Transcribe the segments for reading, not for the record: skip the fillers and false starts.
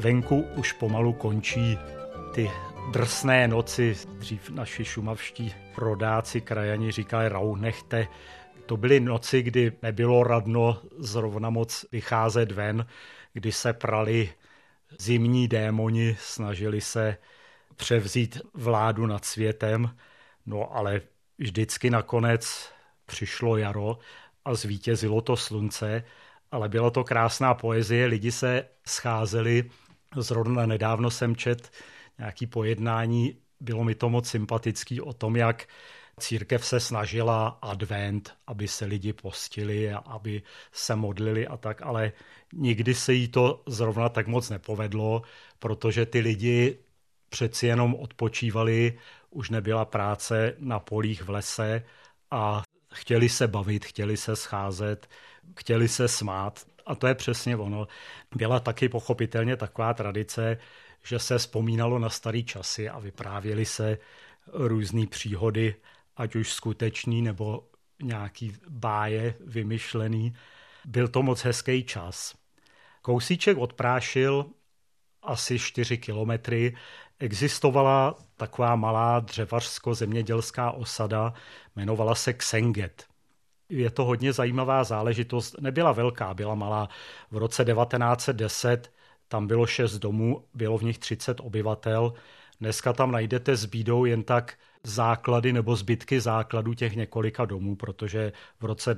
Venku už pomalu končí ty drsné noci. Dřív naši šumavští rodáci, krajani říkali rauhnechte. To byly noci, kdy nebylo radno zrovna moc vycházet ven, kdy se prali zimní démoni, snažili se převzít vládu nad světem, no ale vždycky nakonec přišlo jaro a zvítězilo to slunce, ale byla to krásná poezie, lidi se scházeli, zrovna nedávno jsem čet nějaký pojednání, bylo mi to moc sympatický o tom, jak církev se snažila advent, aby se lidi postili a aby se modlili a tak, ale nikdy se jí to zrovna tak moc nepovedlo, protože ty lidi přeci jenom odpočívali, už nebyla práce na polích v lese a chtěli se bavit, chtěli se scházet, chtěli se smát. A to je přesně ono. Byla taky pochopitelně taková tradice, že se vzpomínalo na starý časy a vyprávěly se různý příhody, ať už skutečný nebo nějaký báje vymyšlený. Byl to moc hezký čas. Kousíček od Prášil, asi 4 kilometry, existovala taková malá dřevařsko-zemědělská osada, jmenovala se Ksenget. Je to hodně zajímavá záležitost, nebyla velká, byla malá. V roce 1910 tam bylo 6 domů, bylo v nich 30 obyvatel. Dneska tam najdete s bídou jen tak základy nebo zbytky základů těch několika domů, protože v roce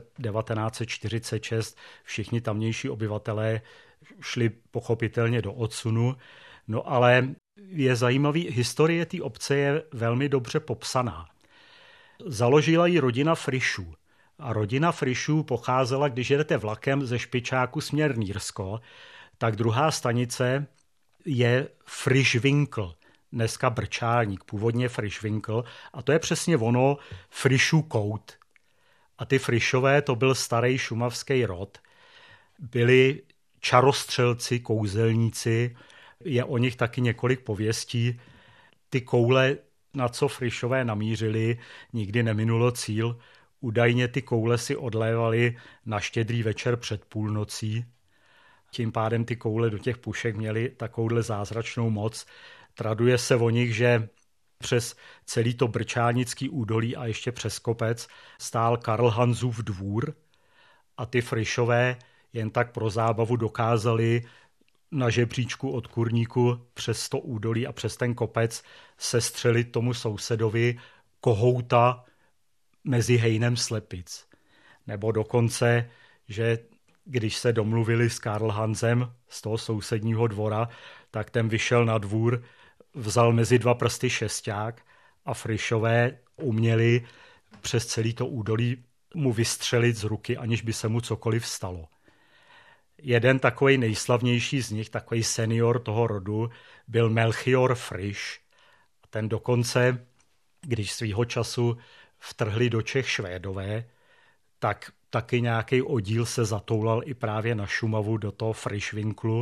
1946 všichni tamnější obyvatelé šli pochopitelně do odsunu. No ale je zajímavý, historie té obce je velmi dobře popsaná. Založila ji rodina Frišů. A rodina Frišů pocházela, když jedete vlakem ze Špičáku směr Nýrsko, tak druhá stanice je Frišvinkl, dneska Brčálník, původně Frišvinkl, a to je přesně ono Frišů kout. A ty Frišové, to byl starý šumavský rod, byli čarostřelci, kouzelníci, je o nich taky několik pověstí. Ty koule, na co Frišové namířili, nikdy neminulo cíl. Údajně ty koule si odlévali na Štědrý večer před půlnocí. Tím pádem ty koule do těch pušek měly takovouhle zázračnou moc. Traduje se o nich, že přes celý to brčálnický údolí a ještě přes kopec stál Karl Hansův dvůr a ty Frišové jen tak pro zábavu dokázali na žebříčku od kurníku přes to údolí a přes ten kopec sestřelit tomu sousedovi kohouta mezi hejnem slepic. Nebo dokonce, že když se domluvili s Karl Hansem z toho sousedního dvora, tak ten vyšel na dvůr, vzal mezi 2 prsty šesťák a Frišové uměli přes celý to údolí mu vystřelit z ruky, aniž by se mu cokoliv stalo. Jeden takový nejslavnější z nich, takový senior toho rodu, byl Melchior Friš. Ten dokonce, když svýho času vtrhli do Čech Švédové, tak taky nějaký oddíl se zatoulal i právě na Šumavu do toho Frišvinklu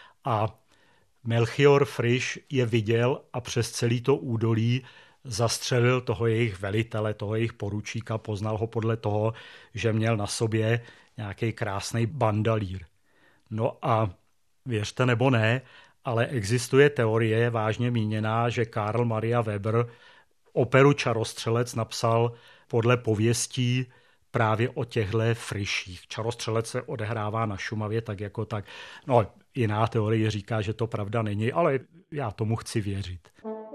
a Melchior Friš je viděl a přes celý to údolí zastřelil toho jejich velitele, toho jejich poručíka, poznal ho podle toho, že měl na sobě nějaký krásný bandalír. No a věřte nebo ne, ale existuje teorie vážně míněná, že Karl Maria Weber operu Čarostřelec napsal podle pověstí právě o těchto Friších. Čarostřelec se odehrává na Šumavě tak jako tak. No, jiná teorie říká, že to pravda není, ale já tomu chci věřit.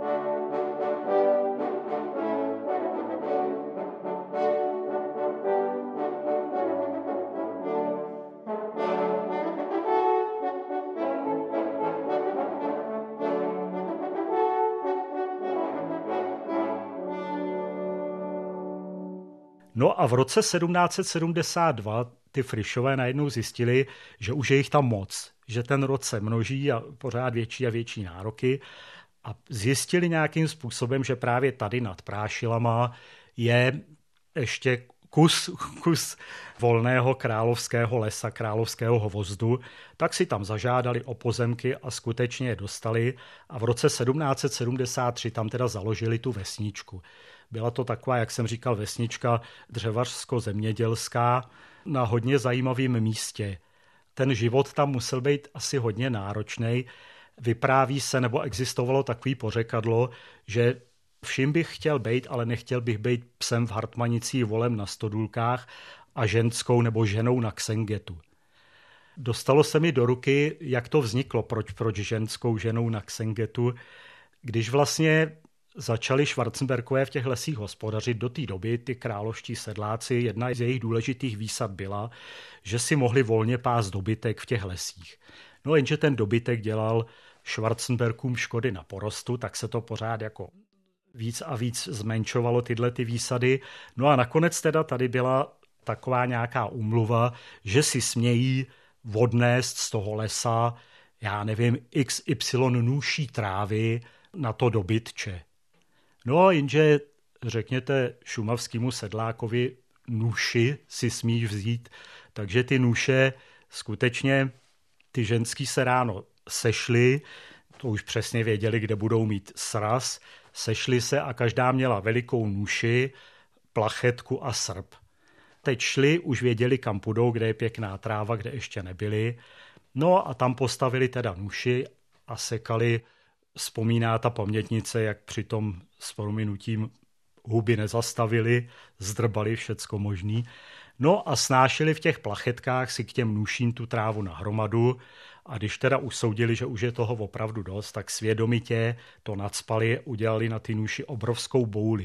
No a v roce 1772 ty Frišové najednou zjistili, že už je jich tam moc, že ten rod se množí a pořád větší a větší nároky a zjistili nějakým způsobem, že právě tady nad Prášilama je ještě kus volného královského lesa, královského hvozdu, tak si tam zažádali o pozemky a skutečně je dostali a v roce 1773 tam teda založili tu vesničku. Byla to taková, jak jsem říkal, vesnička dřevařsko-zemědělská na hodně zajímavém místě. Ten život tam musel být asi hodně náročný. vypráví se, nebo existovalo takový pořekadlo, že vším bych chtěl být, ale nechtěl bych být psem v Hartmanicích, volem na stodůlkách a ženskou nebo ženou na Xengetu. Dostalo se mi do ruky, jak to vzniklo, proč ženskou ženou na Xengetu, když vlastně začali Schwarzenbergové v těch lesích hospodařit do té doby, ty královští sedláci, jedna z jejich důležitých výsad byla, že si mohli volně pást dobytek v těch lesích. No jenže ten dobytek dělal Schwarzenbergům škody na porostu, tak se to pořád jako víc a víc zmenšovalo tyhle ty výsady. No a nakonec teda tady byla taková nějaká úmluva, že si smějí odnést z toho lesa, já nevím, XY nůší trávy na to dobytče. No jenže řekněte šumavskému sedlákovi, nůši si smíš vzít, takže ty nůše skutečně ty ženský se ráno sešly, to už přesně věděli, kde budou mít sraz, sešli se a každá měla velikou nůši, plachetku a srp. Teď šli, už věděli, kam půjdou, kde je pěkná tráva, kde ještě nebyli. No a tam postavili teda nůši a sekali. Vzpomíná ta pamětnice, jak při tom s prominutím huby nezastavili, zdrbali všecko možný. No a snášeli v těch plachetkách si k těm nůším tu trávu na hromadu a když teda usoudili, že už je toho opravdu dost, tak svědomitě to nacpali, udělali na ty nůši obrovskou bouli.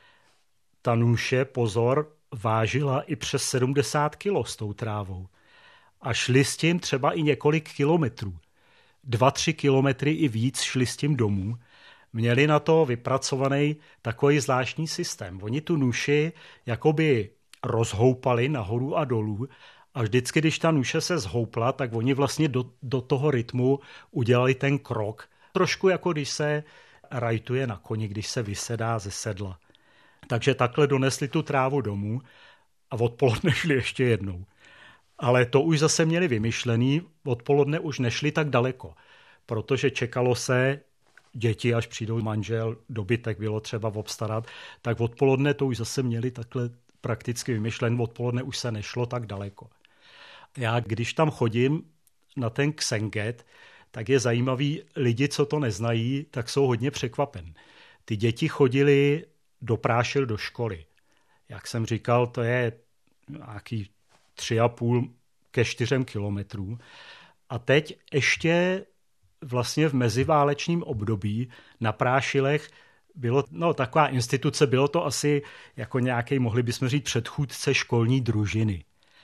Ta nůše, pozor, vážila i přes 70 kilo s tou trávou. A šli s tím třeba i několik kilometrů. 2-3 kilometry i víc šli s tím domů. Měli na to vypracovaný takový zvláštní systém. Oni tu nůši jakoby rozhoupali nahoru a dolů a vždycky, když ta nůše se zhoupla, tak oni vlastně do toho rytmu udělali ten krok. Trošku jako když se rajtuje na koni, když se vysedá ze sedla. Takže takhle donesli tu trávu domů a odpoledne šli ještě jednou. Ale to už zase měli vymyšlený, odpoledne už nešli tak daleko, protože čekalo se, děti, až přijdou manžel, dobytek bylo třeba obstarat, tak odpoledne to už zase měli takhle prakticky vymyšlen, odpoledne už se nešlo tak daleko. Já, když tam chodím na ten Xenget, tak je zajímavý, lidi, co to neznají, tak jsou hodně překvapen. Ty děti chodili do Prášil do školy. Jak jsem říkal, to je nějaký 3,5 ke 4 kilometrů. A teď ještě vlastně v meziválečním období na Prášilech bylo, taková instituce, bylo to asi jako nějaký, mohli bychom říct, předchůdce školní družiny.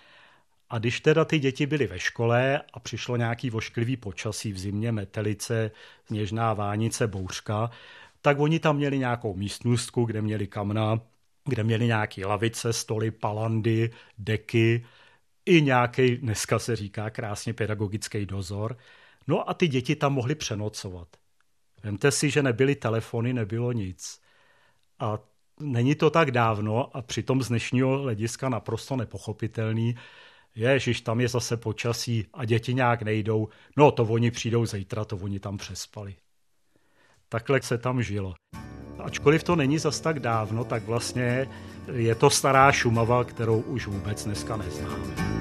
A když teda ty děti byly ve škole a přišlo nějaký vošklivý počasí v zimě, metelice, sněžná vánice, bouřka, tak oni tam měli nějakou místnostku, kde měli kamna, kde měli nějaké lavice, stoly, palandy, deky, i nějaký, dneska se říká krásně, pedagogický dozor. No a ty děti tam mohly přenocovat. Vemte si, že nebyly telefony, nebylo nic. A není to tak dávno a přitom z dnešního hlediska naprosto nepochopitelný. Ježiš, tam je zase počasí a děti nějak nejdou. No to oni přijdou zítra, to oni tam přespali. Takhle se tam žilo. Ačkoliv to není zas tak dávno, tak vlastně je to stará Šumava, kterou už vůbec dneska neznáme.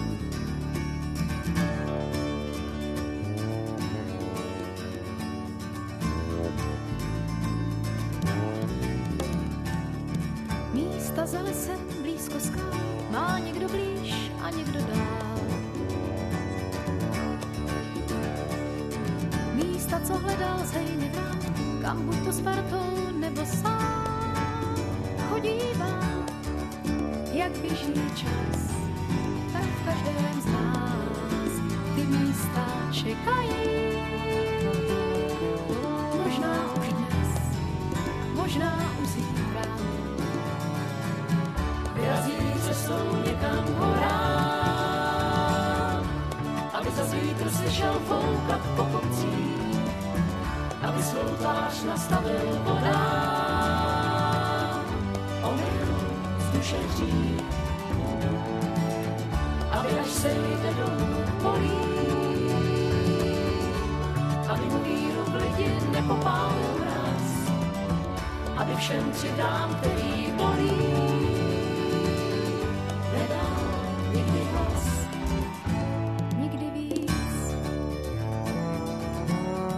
Místa za lesem blízko skál má někdo blíž a někdo dál. Místa, co hledal zhejně vrát, kam buď to s partou nebo sám chodívá, jak běží čas, tak v každém z nás ty místa čekají. Možná už dnes, možná už zítra, vyrazí cestou někam horám, aby za vítr slyšel foukat po kopcích, aby svou tvář nastavil vodám, omyl z duše hřích, aby až sejde dolů polí, aby mu víru v lidi nepopálil mraz, aby všem přidám, který bolí, nedal nikdy hlas, nikdy víc.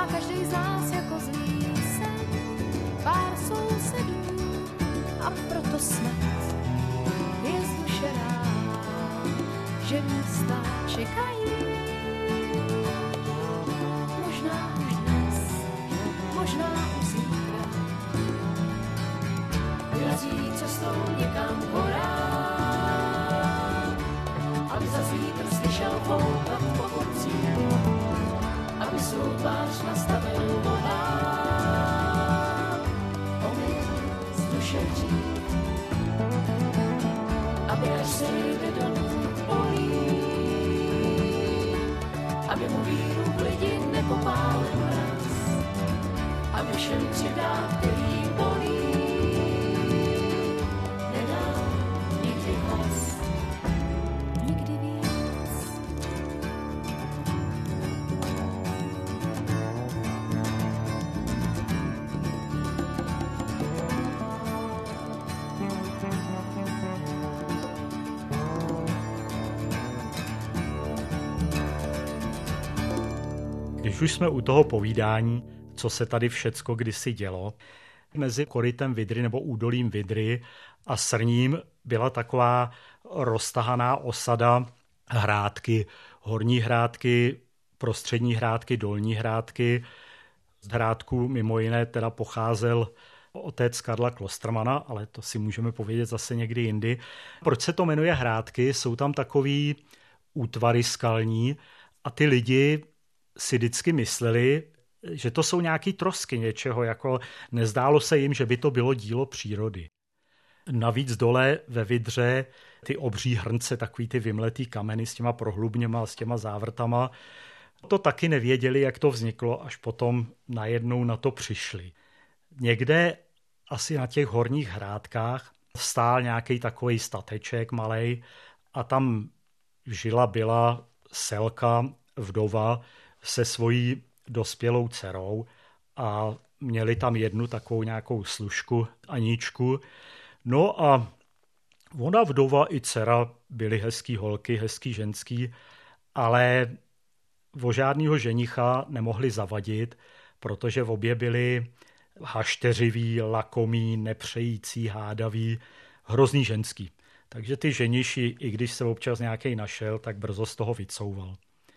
každej z nás jako zlý sen, pár sousedů a proto snad je zdušená, že města čekají. Možná už dnes, možná už zítra, vyrazí cestou někam horám, aby zas vítr slyšel foukat po kopcích, aby svou tvář nastavil volám, omyl z duše dřív, aby až se jde dolů polí, aby mu víru v lidi nepopálil mraz, aby všem přidá, který bolí, nedal nikdy hlas, nikdy víc. Když už jsme u toho povídání, co se tady všecko kdysi dělo, mezi korytem Vydry nebo údolím Vydry a Srním byla taková roztahaná osada Hrádky, Horní Hrádky, Prostřední Hrádky, Dolní Hrádky. Z Hrádku mimo jiné teda pocházel otec Karla Klostermana, ale to si můžeme povědět zase někdy jindy. Proč se to jmenuje Hrádky? Jsou tam takový útvary skalní a ty lidi si vždycky mysleli, že to jsou nějaký trosky něčeho, jako nezdálo se jim, že by to bylo dílo přírody. Navíc dole ve Vydře ty obří hrnce, takový ty vymletý kameny s těma prohlubněma, s těma závrtama, to taky nevěděli, jak to vzniklo, až potom najednou na to přišli. Někde asi na těch Horních Hrádkách stál nějaký takový stateček malej a tam byla Selka, vdova, se svojí dospělou dcerou a měli tam jednu takovou nějakou služku, Aničku. No a ona vdova i dcera byly hezký holky, hezký ženský, ale o žádnýho ženicha nemohli zavadit, protože obě byli hašteřiví, lakomí, nepřející, hádaví, hrozný ženský. Takže ty ženiši, i když se občas nějaký našel, tak brzo z toho vycouval.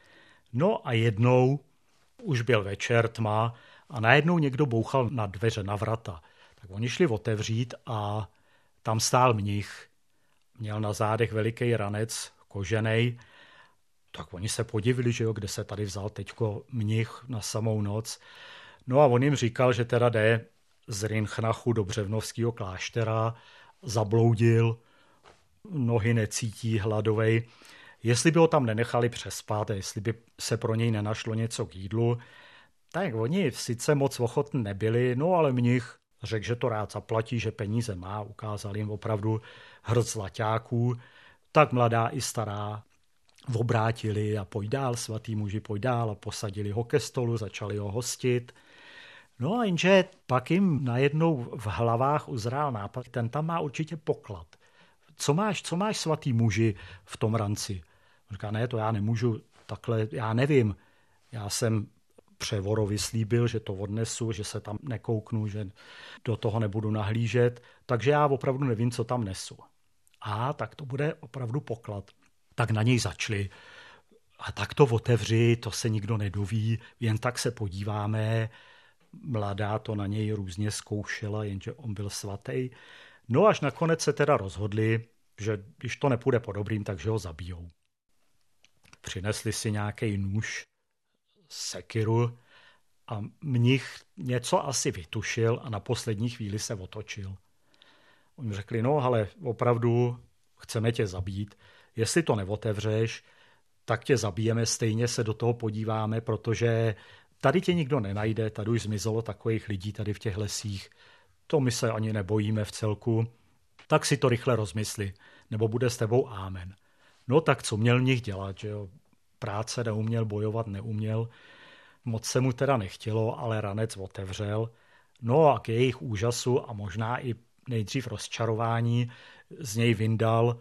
No a jednou už byl večer, tma a najednou někdo bouchal na dveře, na vrata. Tak oni šli otevřít a tam stál mnich. Měl na zádech veliký ranec, koženej. Tak oni se podivili, že jo, kde se tady vzal teďko mnich na samou noc. No a on jim říkal, že teda jde z Rynchnachu do Břevnovského kláštera, zabloudil, nohy necítí, hladovej. Jestli by ho tam nenechali přespat, jestli by se pro něj nenašlo něco k jídlu, tak oni sice moc ochotní nebyli, no ale mnich řekl, že to rád zaplatí, že peníze má, ukázal jim opravdu hrst zlaťáků, tak mladá i stará obrátili a pojď dál, svatý muži, pojď dál a posadili ho ke stolu, začali ho hostit. No a jenže pak jim najednou v hlavách uzrál nápad, ten tam má určitě poklad. Co máš svatý muži v tom ranci? On říká, ne, to já nemůžu takhle, já nevím. Já jsem převorovi slíbil, že to odnesu, že se tam nekouknu, že do toho nebudu nahlížet, takže já opravdu nevím, co tam nesu. A tak to bude opravdu poklad. Tak na něj začali. A tak to otevři, to se nikdo nedoví, jen tak se podíváme. Mladá to na něj různě zkoušela, jenže on byl svatý. No až nakonec se teda rozhodli, že když to nepůjde po dobrým, takže ho zabijou. Přinesli si nějaký nůž, sekiru a mnich něco asi vytušil a na poslední chvíli se otočil. Oni řekli, no ale opravdu chceme tě zabít. Jestli to neotevřeš, tak tě zabijeme, stejně se do toho podíváme, protože tady tě nikdo nenajde, tady už zmizelo takových lidí tady v těch lesích. To my se ani nebojíme v celku. Tak si to rychle rozmysli, nebo bude s tebou ámen. No tak co měl mnich dělat, že jo? Práce neuměl, bojovat neuměl. Moc se mu teda nechtělo, ale ranec otevřel. No a k jejich úžasu a možná i nejdřív rozčarování z něj vyndal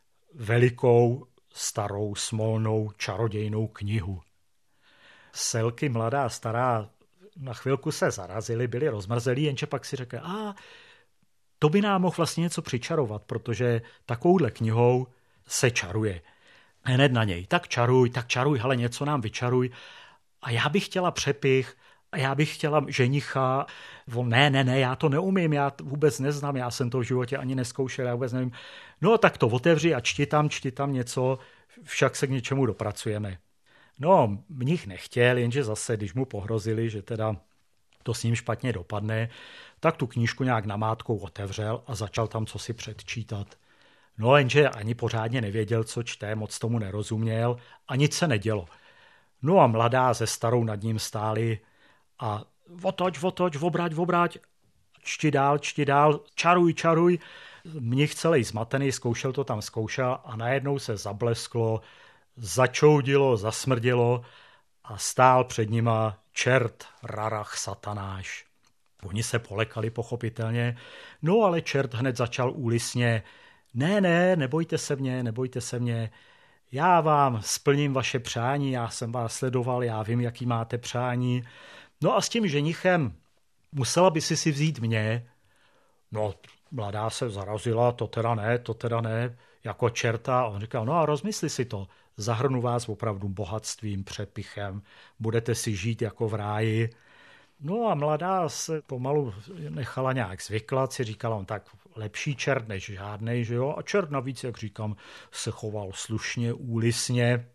velikou, starou, smolnou, čarodějnou knihu. Selky mladá stará na chvilku se zarazili, byli rozmrzelí, jenže pak si řekli, to by nám mohl vlastně něco přičarovat, protože takovouhle knihou se čaruje. Hned na něj, tak čaruj, hele, něco nám vyčaruj. A já bych chtěla přepich, a já bych chtěla ženicha. Ne, já to neumím, já to vůbec neznám, já jsem to v životě ani nezkoušel, já vůbec nevím. No tak to otevři a čti tam něco, však se k něčemu dopracujeme. No, mnich nechtěl, jenže zase, když mu pohrozili, že teda to s ním špatně dopadne, tak tu knížku nějak namátkou otevřel a začal tam cosi předčítat. No, jenže ani pořádně nevěděl, co čte, moc tomu nerozuměl a nic se nedělo. No a mladá se starou nad ním stáli a otoč, obrať, čti dál, čaruj. Mnich celý zmatený, zkoušel a najednou se zablesklo, začoudilo, zasmrdělo a stál před nima čert, rarach, satanáš. Oni se polekali pochopitelně, no ale čert hned začal úlisně, ne, nebojte se mě, já vám splním vaše přání, já jsem vás sledoval, já vím, jaký máte přání. No a s tím ženichem musela by si vzít mě. No, mladá se zarazila, to teda ne, jako čerta. A on říkal, no a rozmysli si to, zahrnu vás opravdu bohatstvím, přepichem, budete si žít jako v ráji. No a mladá se pomalu nechala nějak zvyklat, si říkala, on tak lepší čert než žádnej, že jo? A čert navíc, jak říkám, se choval slušně, úlisně.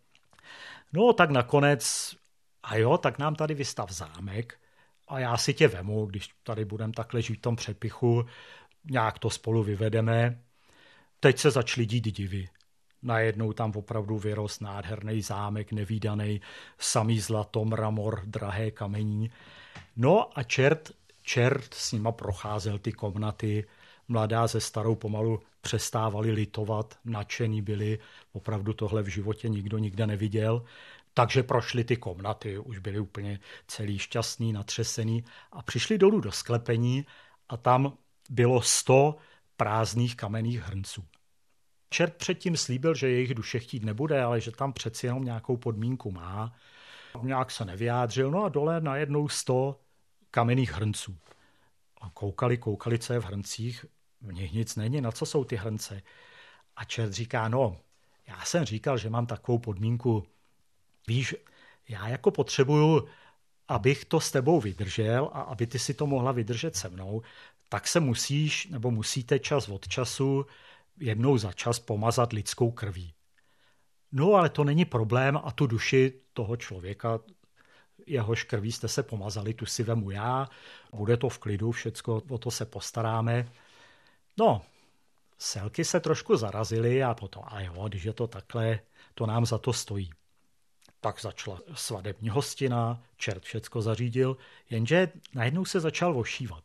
No tak nakonec, tak nám tady vystav zámek a já si tě vemu, když tady budeme takhle žít v tom přepichu, nějak to spolu vyvedeme. Teď se začaly dít divy. Najednou tam opravdu vyrost nádherný zámek, nevídaný, samý zlato, mramor, drahé kamení. No a čert s nima procházel ty komnaty, mladá se starou pomalu přestávali litovat, nadšení byli, opravdu tohle v životě nikdo nikde neviděl, takže prošli ty komnaty, už byli úplně celý šťastný, natřesený a přišli dolů do sklepení a tam bylo 100 prázdných kamenných hrnců. Čert předtím slíbil, že jejich duše chtít nebude, ale že tam přeci jenom nějakou podmínku má. Nějak se nevyjádřil, no a dole najednou 100 kamenných hrnců. A koukali, co je v hrncích, v nich nic není, na co jsou ty hrnce. A čert říká, no, já jsem říkal, že mám takovou podmínku. Víš, já jako potřebuju, abych to s tebou vydržel a aby ty si to mohla vydržet se mnou, tak se musíte čas od času jednou za čas pomazat lidskou krví. No, ale to není problém a tu duši toho člověka, jehož krví jste se pomazali, tu si vemu já, bude to v klidu, všecko, o to se postaráme. No, selky se trošku zarazily a potom, když je to takhle, to nám za to stojí. Tak začala svadební hostina, čert všecko zařídil, jenže najednou se začal ošívat.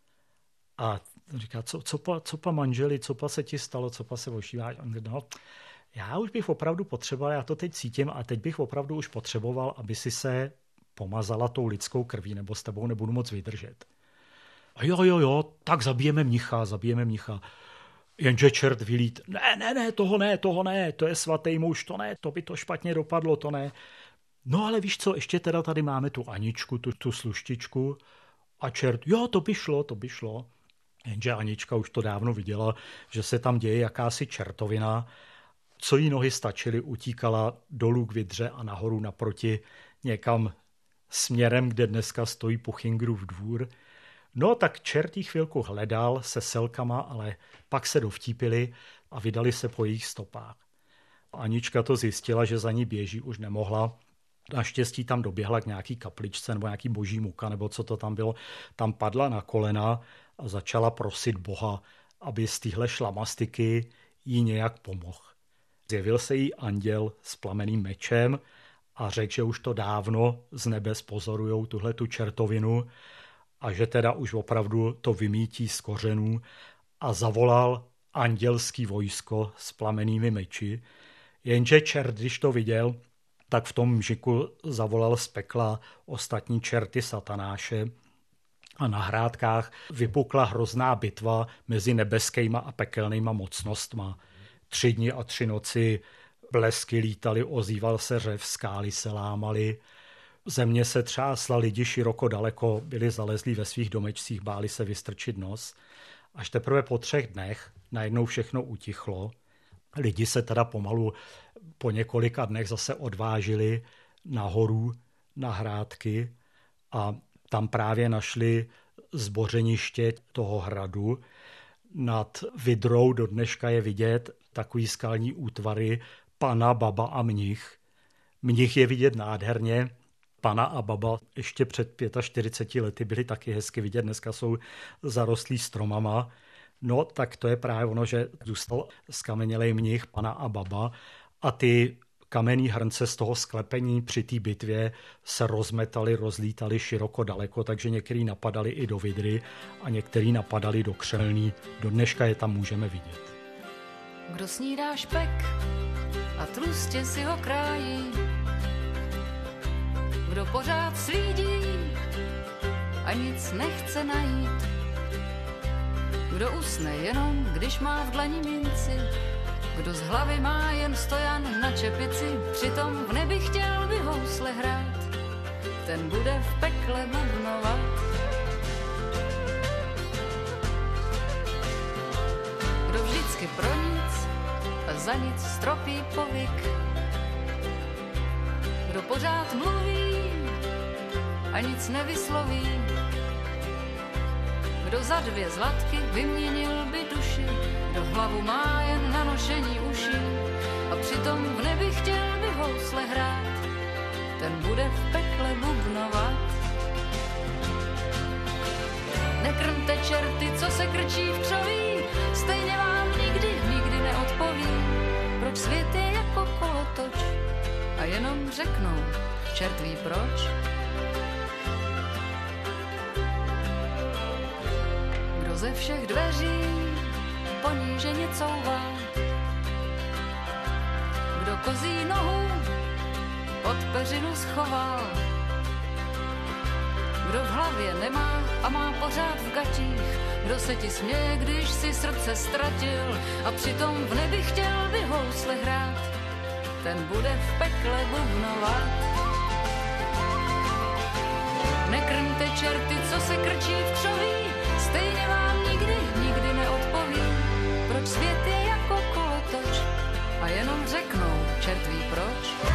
A říká, co pa manželi, co pa se ti stalo, co pa se ošívá? No, já už bych opravdu potřeboval, já to teď cítím a teď bych opravdu už potřeboval, aby si se pomazala tou lidskou krví, nebo s tebou nebudu moc vydržet. A jo, tak zabijeme mnicha. Jenže čert vylít, toho ne, to je svatý muž, to ne, to by to špatně dopadlo, to ne. No ale víš co, ještě teda tady máme tu Aničku, tu sluštičku a čert, jo, to by šlo. Jenže Anička už to dávno viděla, že se tam děje jakási čertovina, co jí nohy stačily, utíkala dolů k Vidře a nahoru naproti někam směrem, kde dneska stojí Puchingrův dvůr. No tak čert jí chvilku hledal se selkama, ale pak se dovtípili a vydali se po jejich stopách. Anička to zjistila, že za ní běží, už nemohla. Naštěstí tam doběhla k nějaký kapličce nebo nějaký boží muka, nebo co to tam bylo. Tam padla na kolena a začala prosit Boha, aby z téhle šlamastiky jí nějak pomohl. Zjevil se jí anděl s plameným mečem a řekl, že už to dávno z nebes pozorujou tuhletu čertovinu a že teda už opravdu to vymítí z kořenů a zavolal andělský vojsko s plamenými meči. Jenže čert, když to viděl, tak v tom mžiku zavolal z pekla ostatní čerty satanáše a na Hrádkách vypukla hrozná bitva mezi nebeskýma a pekelnýma mocnostma. 3 dny a 3 noci blesky lítaly, ozýval se řev, skály se lámaly. Země se třásla, lidi široko daleko byli zalezlí ve svých domečcích, báli se vystrčit nos. Až teprve po 3 dnech najednou všechno utichlo. Lidi se teda pomalu po několika dnech zase odvážili nahoru na hrádky a tam právě našli zbořeniště toho hradu. Nad vidrou do dneška je vidět takový skalní útvary Pana, Baba a Mnich. Mnich je vidět nádherně, Pana a Baba ještě před 45 lety byly taky hezky vidět, dneska jsou zarostlí stromama. No tak to je právě ono, že zůstal skamenělej Mnich, Pana a Baba a ty kamenný hrnce z toho sklepení při té bitvě se rozmetali, rozlítali široko daleko, takže některý napadali i do vidry a některý napadali do křelní. Do dneška je tam můžeme vidět. Kdo snídá špek a tlustě si ho krájí, kdo pořád slídí a nic nechce najít, kdo usne jenom, když má v dlani minci, kdo z hlavy má jen stojan na čepici, přitom v nebi chtěl by housle hrát, ten bude v pekle bubnovat. Kdo vždycky pro nic a za nic stropí povyk, kdo pořád mluví a nic nevysloví, kdo za 2 zlatky vyměnil by duši, kdo hlavu má jen na nošení uší a přitom v nebi chtěl by housle hrát, ten bude v pekle bubnovat. Nekrmte čerty, co se krčí v křoví, stejně vám nikdy neodpoví, proč svět je jako kolotoč a jenom řeknou, čert ví proč. Kdo ze všech dveří poníženě couvá, kdo kozí nohu pod peřinu schoval, kdo v hlavě nemá a má pořád v gatích, kdo se ti směje, když si srdce ztratil a přitom v nebi chtěl by housle hrát, ten bude v pekle bubnovat. Nekrmte čerty, co se krčí v křoví, stejně vám nikdy neodpoví, proč svět je jako kolotoč a jenom řeknou, čert ví proč.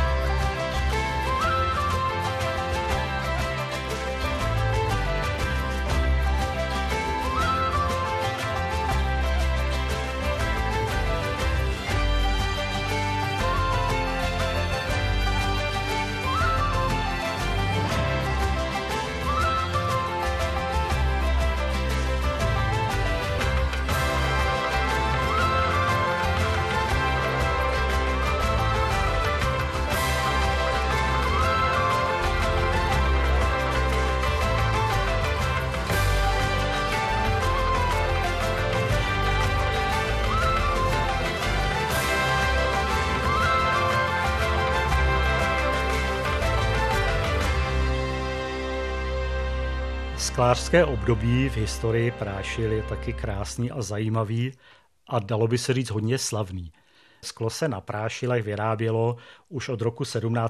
Sklářské období v historii Prášil je taky krásný a zajímavý a dalo by se říct hodně slavný. Sklo se na Prášilech vyrábělo už od roku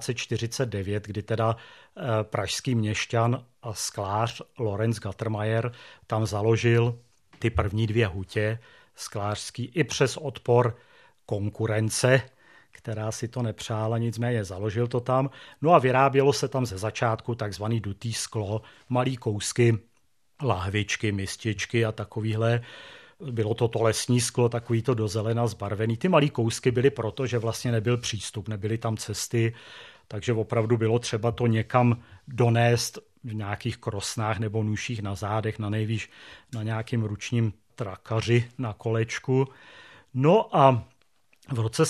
1749, kdy teda pražský měšťan a sklář Lorenz Gattermayer tam založil ty první 2 hutě sklářský i přes odpor konkurence, která si to nepřála, nicméně založil to tam. No a vyrábělo se tam ze začátku takzvaný dutý sklo, malý kousky, lahvičky, mističky a takovýhle. Bylo to lesní sklo, takový to do zelena zbarvený. Ty malý kousky byly proto, že vlastně nebyl přístup, nebyly tam cesty, takže opravdu bylo třeba to někam donést v nějakých krosnách nebo nůších na zádech, na nejvýš na nějakým ručním trakaři na kolečku. No a v roce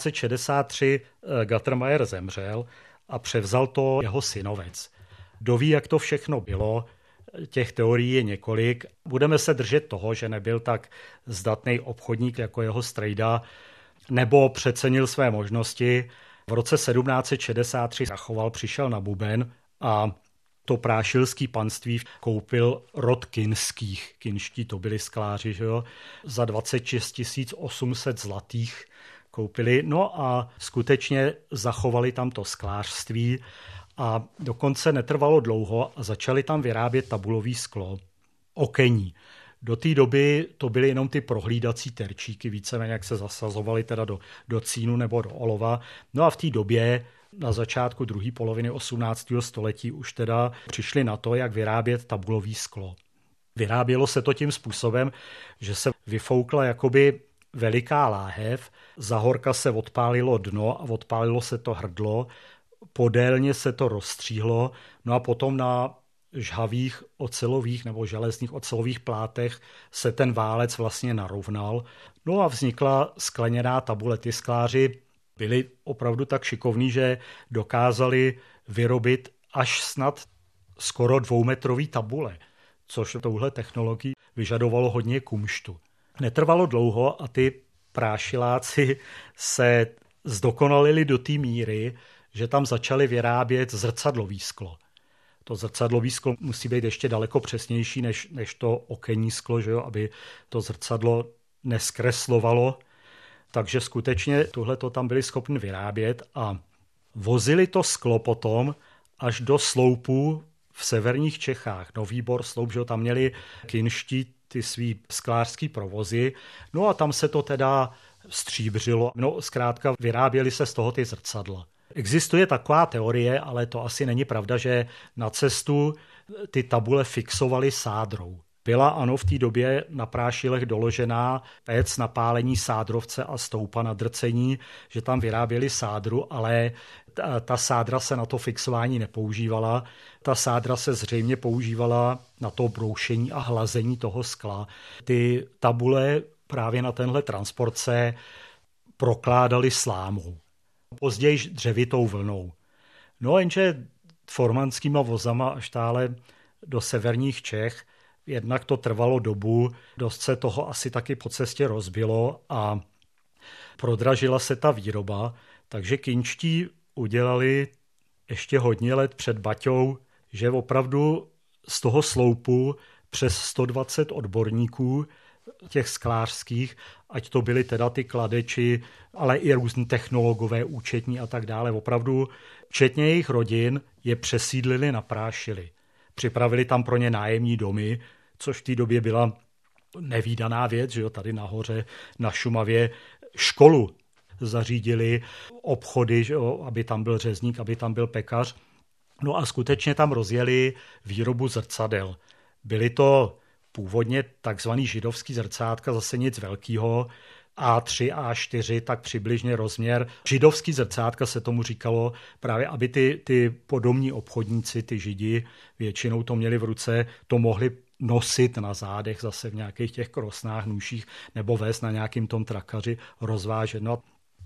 1763 Gattermayer zemřel a převzal to jeho synovec. Kdo ví, jak to všechno bylo, těch teorií je několik. Budeme se držet toho, že nebyl tak zdatný obchodník jako jeho strejda, nebo přecenil své možnosti. V roce 1763 zachoval, přišel na buben a to prášilský panství koupil rod Kinských. Kinští to byli skláři, že jo? Za 26 800 zlatých koupili. No a skutečně zachovali tam to sklářství a dokonce netrvalo dlouho a začali tam vyrábět tabulový sklo, okení. Do té doby to byly jenom ty prohlídací terčíky, víceméně jak se zasazovaly teda do cínu nebo do olova. No a v té době na začátku druhé poloviny 18. století už teda přišli na to, jak vyrábět tabulový sklo. Vyrábělo se to tím způsobem, že se vyfoukla jakoby veliká láhev, za horka se odpálilo dno a odpálilo se to hrdlo, podélně se to rozstříhlo, no a potom na žhavých ocelových nebo železných ocelových plátech se ten válec vlastně narovnal. No a vznikla skleněná tabule. Ty skláři byli opravdu tak šikovní, že dokázali vyrobit až snad skoro 2metrový tabule, což touhle technologii vyžadovalo hodně kumštu. Netrvalo dlouho a ty prášiláci se zdokonalili do té míry, že tam začali vyrábět zrcadlový sklo. To zrcadlový sklo musí být ještě daleko přesnější než to okenní sklo, že jo, aby to zrcadlo neskreslovalo. Takže skutečně tohle to tam byli schopni vyrábět a vozili to sklo potom až do sloupů v severních Čechách. Nový Bor, Sloup, že tam měli kinští ty svý sklářský provozy. No a tam se to teda stříbřilo. No zkrátka vyráběli se z toho ty zrcadla. Existuje taková teorie, ale to asi není pravda, že na cestu ty tabule fixovaly sádrou. Byla ano v té době na prášilech doložená pec na pálení sádrovce a stoupa na drcení, že tam vyráběli sádru, ale ta sádra se na to fixování nepoužívala. Ta sádra se zřejmě používala na to broušení a hlazení toho skla. Ty tabule právě na tenhle transport se prokládali slámou. Později dřevitou vlnou. No jenže formanskýma vozama až tále do severních Čech, jednak to trvalo dobu, dost se toho asi taky po cestě rozbilo a prodražila se ta výroba, takže kinští udělali ještě hodně let před Baťou, že opravdu z toho sloupu přes 120 odborníků těch sklářských, ať to byly teda ty kladeči, ale i různí technologové, účetní a tak dále. Opravdu, včetně jejich rodin, je přesídlili na Prášily. Připravili tam pro ně nájemní domy, což v té době byla nevídaná věc, že jo, tady nahoře na Šumavě školu zařídili, obchody, že jo, aby tam byl řezník, aby tam byl pekař. No a skutečně tam rozjeli výrobu zrcadel. Byly to původně takzvaný židovský zrcátka, zase nic velkého, A3, A4, tak přibližně rozměr. Židovský zrcátka se tomu říkalo právě, aby ty podomní obchodníci, ty židi, většinou to měli v ruce, to mohli nosit na zádech zase v nějakých těch krosnách, nůších nebo vést na nějakým tom trakaři, rozvážet. No,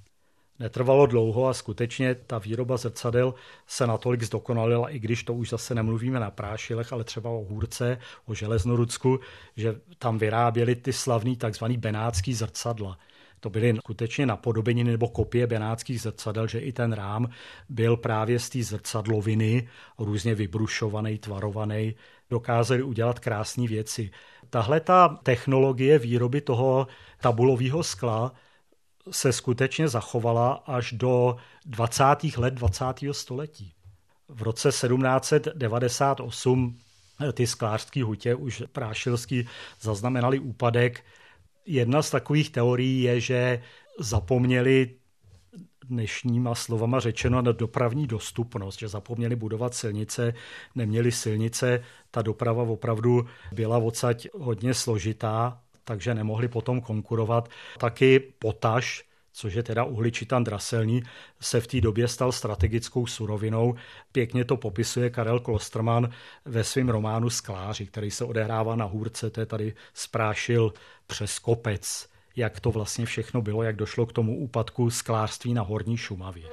netrvalo dlouho a skutečně ta výroba zrcadel se natolik zdokonalila, i když to už zase nemluvíme na Prášilech, ale třeba o Hůrce, o Železnorudsku, že tam vyráběli ty slavný takzvaný benátský zrcadla. To byly skutečně napodobeniny nebo kopie benátských zrcadel, že i ten rám byl právě z té zrcadloviny, různě vybrušovaný, tvarovaný, dokázali udělat krásné věci. Tahle ta technologie výroby toho tabulového skla se skutečně zachovala až do 20. let 20. století. V roce 1798 ty sklářské hutě už prášilský zaznamenali úpadek. Jedna z takových teorií je, že zapomněli, dnešníma slovama řečeno, na dopravní dostupnost, že zapomněli budovat silnice, neměli silnice, ta doprava opravdu byla odsaď hodně složitá, takže nemohli potom konkurovat. Taky potaš, což je teda uhličitan draselný, se v té době stal strategickou surovinou. Pěkně to popisuje Karel Klosterman ve svém románu Skláři, který se odehrává na Hůrce, to je tady z Prášil přes kopec, jak to vlastně všechno bylo, jak došlo k tomu úpadku sklářství na Horní Šumavě.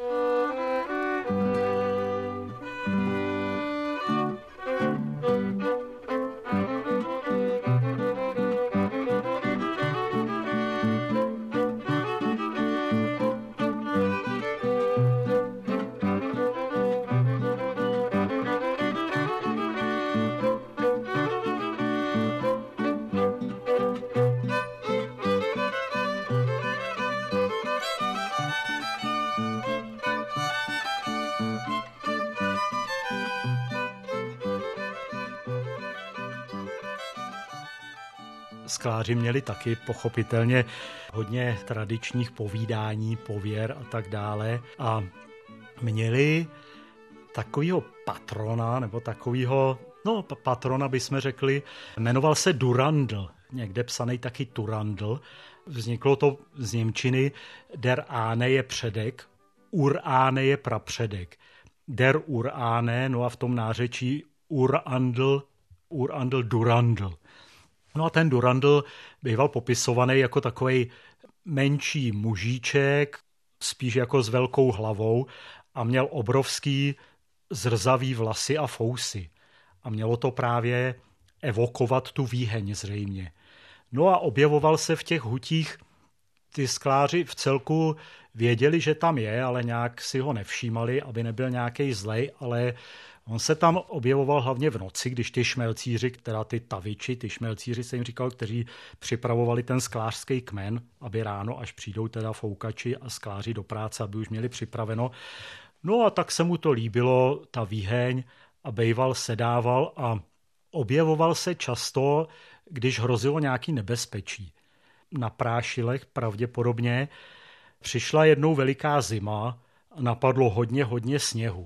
skláři měli taky pochopitelně hodně tradičních povídání, pověr a tak dále a měli takovýho patrona, nebo takovýho, patrona bychom řekli, jmenoval se Durandl, někde psaný taky Turandl. Vzniklo to z němčiny der Ahne je předek, Ur Ahne je prapředek. Der Ur Ahne, no a v tom nářečí Urandl Durandl. No a ten Durandl býval popisovaný jako takovej menší mužíček, spíš jako s velkou hlavou a měl obrovský zrzavý vlasy a fousy. A mělo to právě evokovat tu výheň zřejmě. No a objevoval se v těch hutích, ty skláři v celku věděli, že tam je, ale nějak si ho nevšímali, aby nebyl nějaký zlej, ale on se tam objevoval hlavně v noci, když ty šmelcíři, teda ty taviči, ty šmelcíři se jim říkal, kteří připravovali ten sklářský kmen, aby ráno, až přijdou teda foukači a skláři do práce, aby už měli připraveno. No a tak se mu to líbilo, ta výheň, a bejval sedával a objevoval se často, když hrozilo nějaký nebezpečí. Na Prášilech pravděpodobně přišla jednou veliká zima a napadlo hodně sněhu.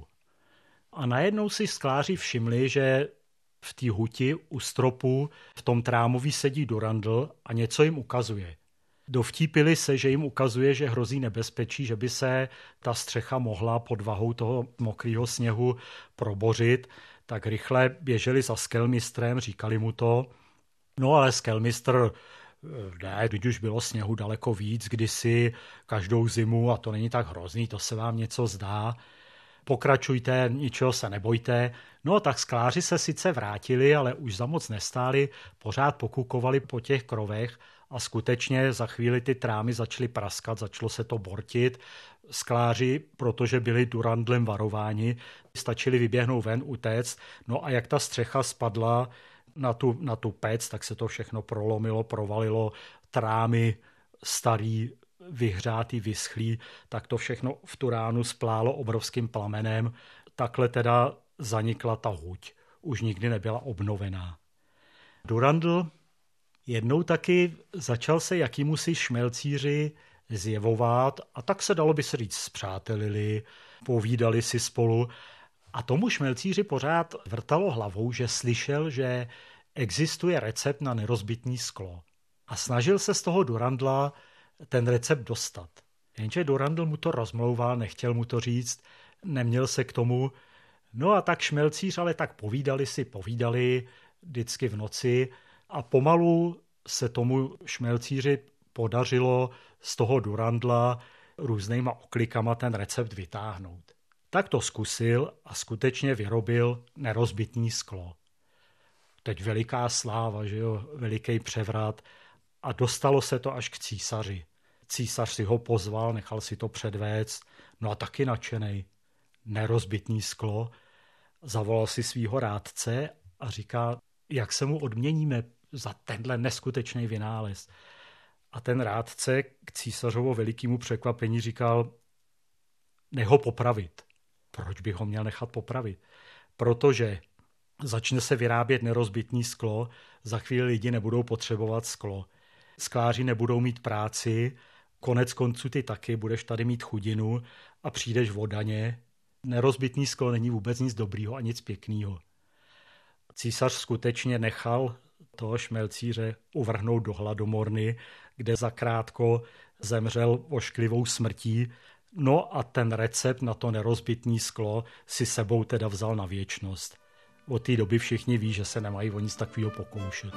A najednou si skláři všimli, že v té huti u stropu v tom trámoví sedí Durandl a něco jim ukazuje. Dovtípili se, že jim ukazuje, že hrozí nebezpečí, že by se ta střecha mohla pod vahou toho mokrého sněhu probořit, tak rychle běželi za skelmistrem, říkali mu to. No ale skelmistr, ne, teď už bylo sněhu daleko víc kdysi, každou zimu a to není tak hrozný, to se vám něco zdá. Pokračujte, ničeho se nebojte. No tak skláři se sice vrátili, ale už za moc nestáli, pořád pokukovali po těch krovech a skutečně za chvíli ty trámy začaly praskat, začalo se to bortit. Skláři, protože byli Durandlem varováni, stačili vyběhnout ven, utéct. No a jak ta střecha spadla na tu pec, tak se to všechno prolomilo, provalilo, trámy starý, vyhřátý, vyschlý, tak to všechno v tu ránu splálo obrovským plamenem. Takhle teda zanikla ta huť. Už nikdy nebyla obnovená. Durandl jednou taky začal se jakýmusi šmelcíři zjevovat a tak se dalo by se říct spřátelili, povídali si spolu a tomu šmelcíři pořád vrtalo hlavou, že slyšel, že existuje recept na nerozbitný sklo. A snažil se z toho Durandla ten recept dostat. Jenže Durandl mu to rozmlouval, nechtěl mu to říct, neměl se k tomu. No a tak šmelcíř, ale tak povídali vždycky v noci a pomalu se tomu šmelcíři podařilo z toho Durandla různýma oklikama ten recept vytáhnout. Tak to zkusil a skutečně vyrobil nerozbitný sklo. Teď veliká sláva, že jo, veliký převrat a dostalo se to až k císaři. Císař si ho pozval, nechal si to předvést, no a taky nadšenej. Nerozbitný sklo. Zavolal si svýho rádce a říká, jak se mu odměníme za tenhle neskutečný vynález. A ten rádce k císařovo velikému překvapení říkal, nech ho popravit. Proč bych ho měl nechat popravit? Protože začne se vyrábět nerozbitný sklo, za chvíli lidi nebudou potřebovat sklo. Skláři nebudou mít práci, konec konců ty taky, budeš tady mít chudinu a přijdeš o daně. Nerozbitný sklo není vůbec nic dobrýho a nic pěknýho. Císař skutečně nechal toho šmelcíře uvrhnout do hladomorny, kde zakrátko zemřel ošklivou smrtí. No a ten recept na to nerozbitný sklo si sebou teda vzal na věčnost. Od té doby všichni ví, že se nemají o nic takového pokoušet.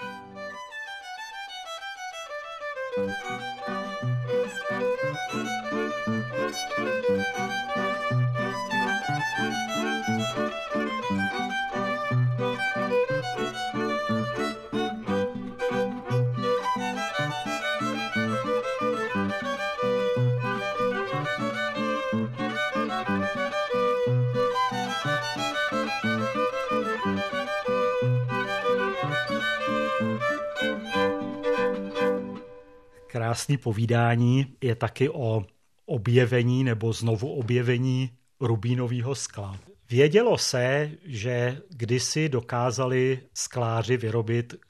Krásný povídání je taky o objevení nebo znovu objevení rubínového skla. Vědělo se, že kdysi dokázali skláři vyrobit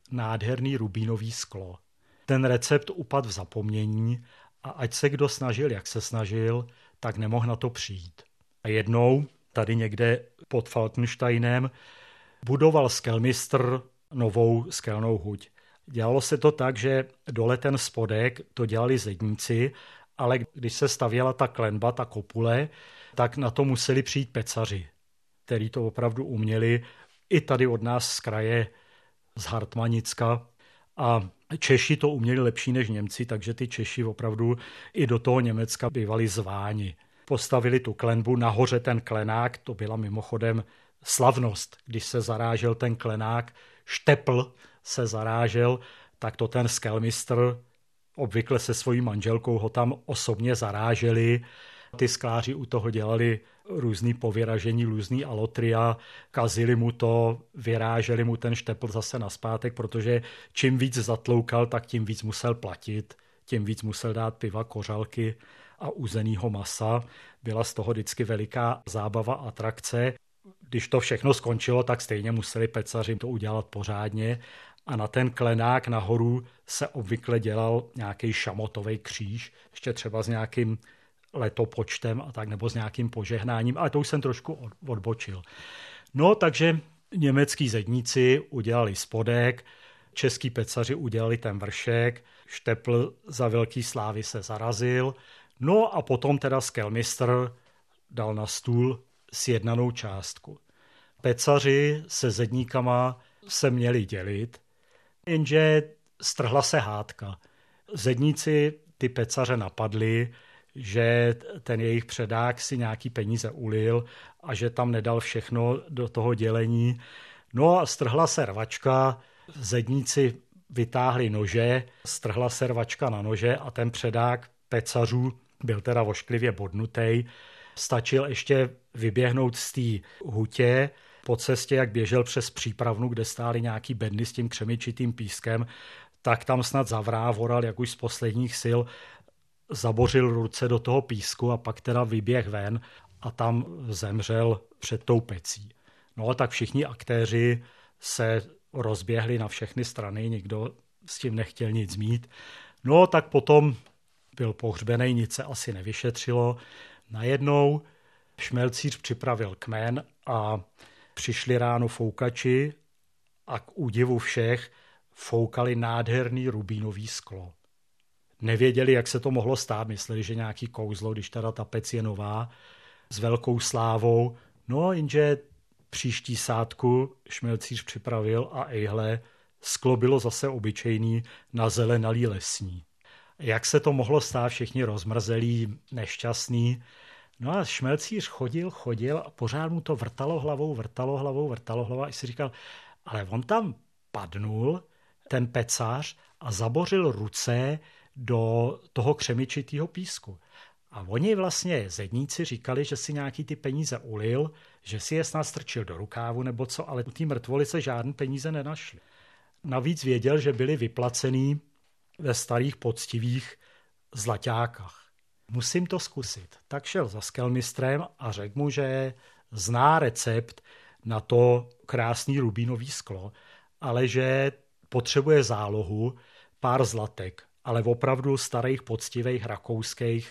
nádherný rubínový sklo. Ten recept upadl v zapomnění a ať se kdo snažil, jak se snažil, tak nemohl na to přijít. A jednou, tady někde pod Falkensteinem, budoval skelmistr novou skelnou huť. Dělalo se to tak, že dole ten spodek to dělali zedníci, ale když se stavěla ta klenba, ta kopule, tak na to museli přijít pecaři, kteří to opravdu uměli, i tady od nás z kraje, z Hartmanicka. A Češi to uměli lepší než Němci, takže ty Češi opravdu i do toho Německa bývali zváni. Postavili tu klenbu, nahoře ten klenák, to byla mimochodem slavnost, když se zarážel ten klenák, štepl se zarážel, tak to ten skelmistr, obvykle se svojí manželkou ho tam osobně zaráželi. Ty skláři u toho dělali různý povyražení, různý alotria, kazili mu to, vyráželi mu ten štepl zase nazpátek, protože čím víc zatloukal, tak tím víc musel platit, tím víc musel dát piva, kořalky a uzenýho masa. Byla z toho vždycky veliká zábava, atrakce. Když to všechno skončilo, tak stejně museli pecaři to udělat pořádně a na ten klenák nahoru se obvykle dělal nějaký šamotový kříž, ještě třeba s nějakým letopočtem a tak, nebo s nějakým požehnáním, ale to už jsem trošku odbočil. No, takže německý zedníci udělali spodek, český pecaři udělali ten vršek, štepl za velký slávy se zarazil, no a potom teda skelmistr dal na stůl sjednanou částku. Pecaři se zedníkama se měli dělit, jenže strhla se hádka. Zedníci ty pecaře napadli, že ten jejich předák si nějaký peníze ulil a že tam nedal všechno do toho dělení. No a strhla se rvačka, zedníci vytáhli nože, strhla se rvačka na nože a ten předák pecařů byl teda ošklivě bodnutej. Stačil ještě vyběhnout z té hutě po cestě, jak běžel přes přípravnu, kde stály nějaký bedny s tím křemičitým pískem, tak tam snad zavrávoral, jak už z posledních sil, zabořil ruce do toho písku a pak teda vyběh ven a tam zemřel před tou pecí. No tak všichni aktéři se rozběhli na všechny strany, nikdo s tím nechtěl nic mít. No tak potom byl pohřbenej, nic se asi nevyšetřilo. Najednou šmelcíř připravil kmen a přišli ráno foukači a k údivu všech foukali nádherný rubínový sklo. Nevěděli, jak se to mohlo stát, mysleli, že nějaký kouzlo, když teda ta pec je nová, s velkou slávou. No, jenže příští sádku šmelcíř připravil a ejhle, sklo bylo zase obyčejný, nazelenalý lesní. Jak se to mohlo stát, všichni rozmrzelí, nešťastný. No a šmelcíř chodil a pořád mu to vrtalo hlavou a si říkal, ale on tam padnul, ten pecař, a zabořil ruce do toho křemičitýho písku. A oni vlastně zedníci říkali, že si nějaký ty peníze ulil, že si je snad strčil do rukávu nebo co, ale u té mrtvoly se žádné peníze nenašly. Navíc věděl, že byli vyplacený ve starých poctivých zlaťákách. Musím to zkusit. Tak šel za skelmistrem a řekl mu, že zná recept na to krásný rubínový sklo, ale že potřebuje zálohu, pár zlatek, ale opravdu starých poctivých rakouských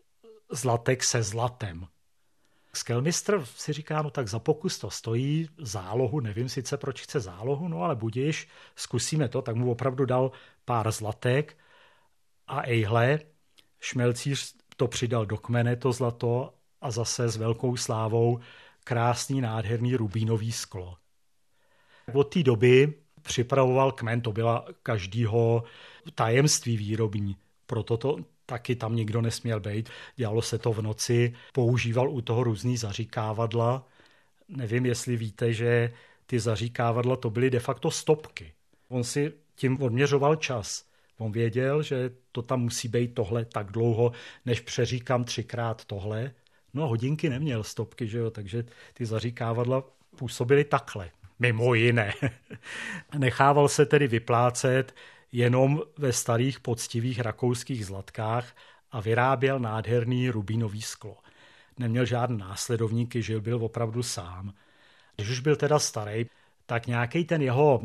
zlatek se zlatem. Skelmistr si říká, no tak za pokus to stojí, zálohu, nevím sice proč chce zálohu, no ale budiš, zkusíme to, tak mu opravdu dal pár zlatek a ejhle, šmelcíř to přidal do kmene, to zlato, a zase s velkou slávou krásný, nádherný rubínový sklo. Od té doby připravoval kmen, to byla každýho tajemství výrobní, proto to taky tam nikdo nesměl být. Dělalo se to v noci, používal u toho různý zaříkávadla. Nevím, jestli víte, že ty zaříkávadla to byly de facto stopky. On si tím odměřoval čas. On věděl, že to tam musí být tohle tak dlouho, než přeříkám 3x tohle. No a hodinky neměl, stopky, že jo, takže ty zaříkávadla působily takhle. Mimo jiné. Nechával se tedy vyplácet jenom ve starých poctivých rakouských zlatkách a vyráběl nádherný rubínový sklo. Neměl žádný následovníky, žil byl opravdu sám. Když už byl teda starý, tak nějaký ten jeho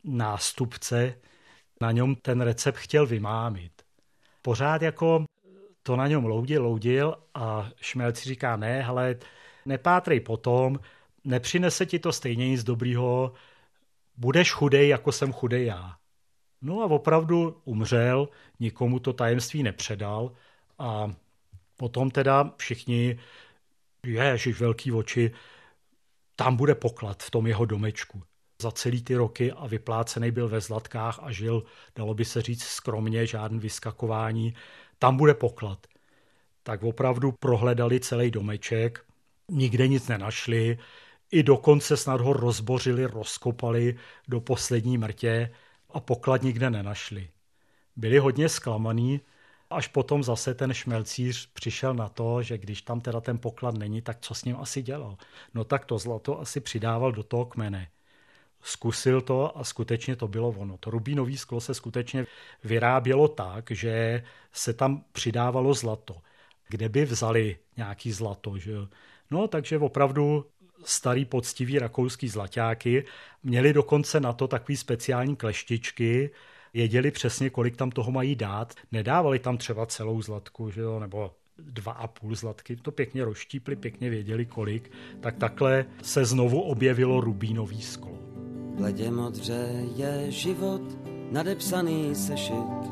nástupce na něm ten recept chtěl vymámit. Pořád jako to na něm loudil a Šmelc říká, ne, hele, nepátrej potom, nepřinese ti to stejně nic dobrýho, budeš chudej, jako jsem chudej já. No a opravdu umřel, nikomu to tajemství nepředal a potom teda všichni, ježiš, velký oči, tam bude poklad v tom jeho domečku. Za celý ty roky a vyplácený byl ve zlatkách a žil, dalo by se říct, skromně, žádný vyskakování. Tam bude poklad. Tak opravdu prohledali celý domeček, nikde nic nenašli, i dokonce snad ho rozbořili, rozkopali do poslední mrtě a poklad nikde nenašli. Byli hodně zklamaný, až potom zase ten šmelcíř přišel na to, že když tam teda ten poklad není, tak co s ním asi dělal? No tak to zlato asi přidával do toho kmene. Zkusil to a skutečně to bylo ono. To rubínový sklo se skutečně vyrábělo tak, že se tam přidávalo zlato. Kde by vzali nějaký zlato, že? No takže opravdu starý poctiví rakouský zlaťáky měli dokonce na to takový speciální kleštičky, věděli přesně, kolik tam toho mají dát. Nedávali tam třeba celou zlatku, že jo, nebo 2,5 zlatky, to pěkně rozštípli, pěkně věděli kolik. Tak takhle se znovu objevilo rubínový sklo. V ledě modře je život nadepsaný sešit,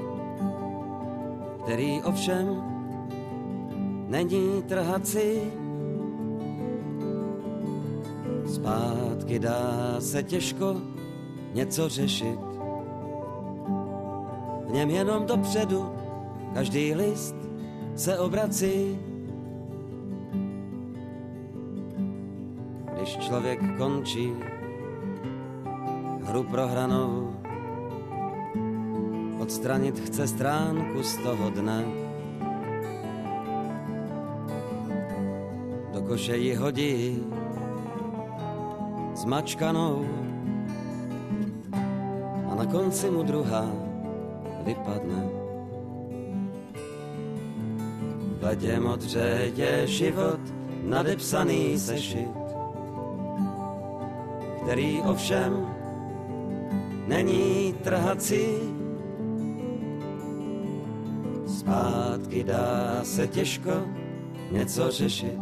který ovšem není trhací. Zpátky dá se těžko něco řešit, v něm jenom dopředu každý list se obrací. Když člověk končí hru prohranou, odstranit chce stránku z toho dne, do koše ji hodí zmačkanou a na konci mu druhá vypadne. V ledě modře je život nadepsaný sešit, který ovšem není trhací. Zpátky dá se těžko něco řešit,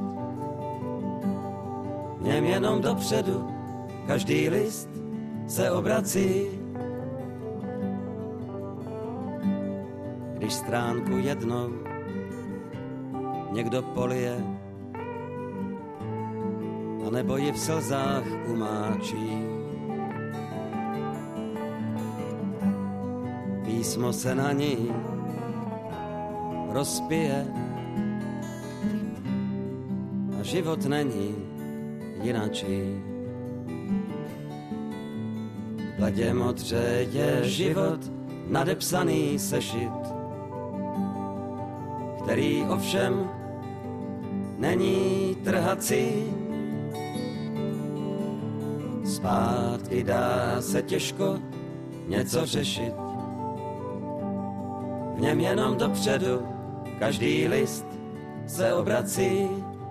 v něm jenom dopředu každý list se obrací. Když stránku jednou někdo polije, anebo ji v slzách umáčí, písmo se na ní rozpije a život není jinačí. V ledě modře je život nadepsaný sešit, který ovšem není trhací. Zpátky dá se těžko něco řešit, v něm jenom dopředu každý list se obrací.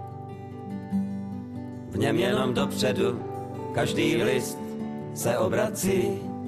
V něm jenom dopředu každý list se obrací.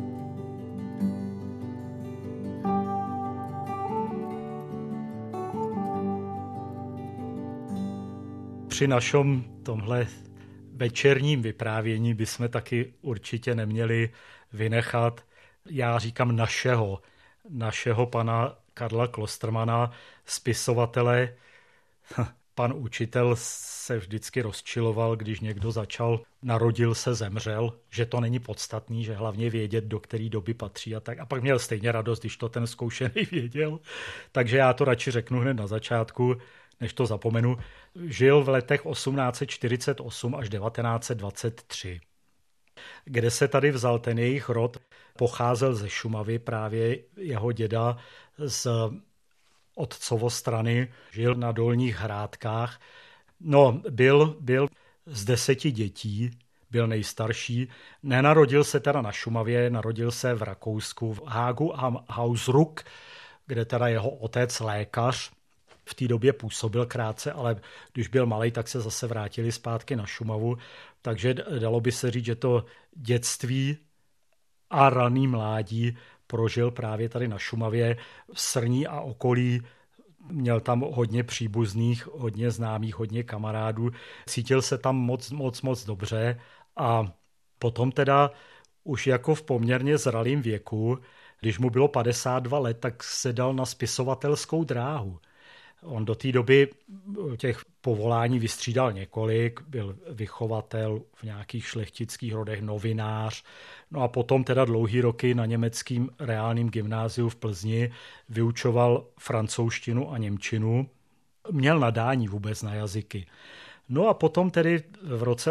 Při našem tomhle večerním vyprávění bychom taky určitě neměli vynechat, já říkám našeho pana Karla Klostermana, spisovatele. Pan učitel se vždycky rozčiloval, když někdo začal, narodil se, zemřel, že to není podstatný, že hlavně vědět, do které doby patří a tak. A pak měl stejně radost, když to ten zkoušený věděl. Takže já to radši řeknu hned na začátku, než to zapomenu. Žil v letech 1848 až 1923. Kde se tady vzal ten jejich rod, pocházel ze Šumavy, právě jeho děda z otcovo strany, žil na Dolních Hrádkách. No, byl z 10 dětí, byl nejstarší. Nenarodil se teda na Šumavě, narodil se v Rakousku, v Hágu a Hausruck, kde teda jeho otec, lékař, v té době působil krátce, ale když byl malej, tak se zase vrátili zpátky na Šumavu. Takže dalo by se říct, že to dětství a raný mládí prožil právě tady na Šumavě v Srní a okolí. Měl tam hodně příbuzných, hodně známých, hodně kamarádů. Cítil se tam moc dobře a potom teda už jako v poměrně zralém věku, když mu bylo 52 let, tak se dal na spisovatelskou dráhu. On do té doby těch povolání vystřídal několik, byl vychovatel v nějakých šlechtických rodech, novinář, no a potom teda dlouhý roky na německém reálném gymnáziu v Plzni vyučoval francouzštinu a němčinu. Měl nadání vůbec na jazyky. No a potom tedy v roce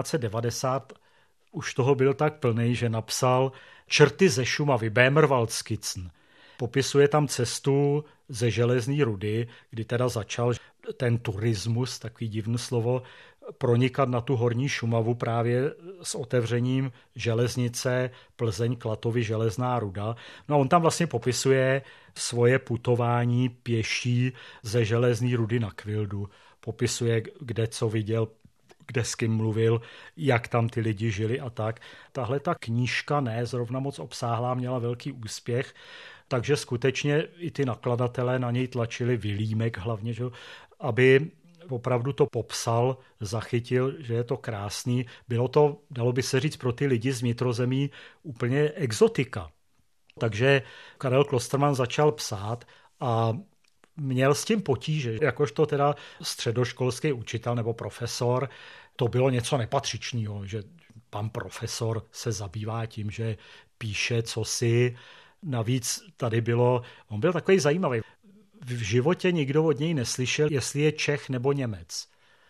1890 už toho byl tak plný, že napsal Čerty ze Šumavy, Bämerwaldskizen. Popisuje tam cestu ze Železné Rudy, kdy teda začal ten turismus, takový divné slovo, pronikat na tu horní Šumavu právě s otevřením železnice Plzeň-Klatovy Železná Ruda. No a on tam vlastně popisuje svoje putování pěší ze Železné Rudy na Kvildu. Popisuje, kde co viděl, kde s kým mluvil, jak tam ty lidi žili a tak. Tahle ta knížka ne zrovna moc obsáhlá, měla velký úspěch, takže skutečně i ty nakladatelé na něj tlačili, Vilímek hlavně, že, aby opravdu to popsal, zachytil, že je to krásný. Bylo to, dalo by se říct, pro ty lidi z vnitrozemí úplně exotika. Takže Karel Klostermann začal psát a měl s tím potíže, jakožto teda středoškolský učitel nebo profesor, to bylo něco nepatřičného, že pan profesor se zabývá tím, že píše cosi. Navíc tady bylo, on byl takový zajímavý. V životě nikdo od něj neslyšel, jestli je Čech nebo Němec.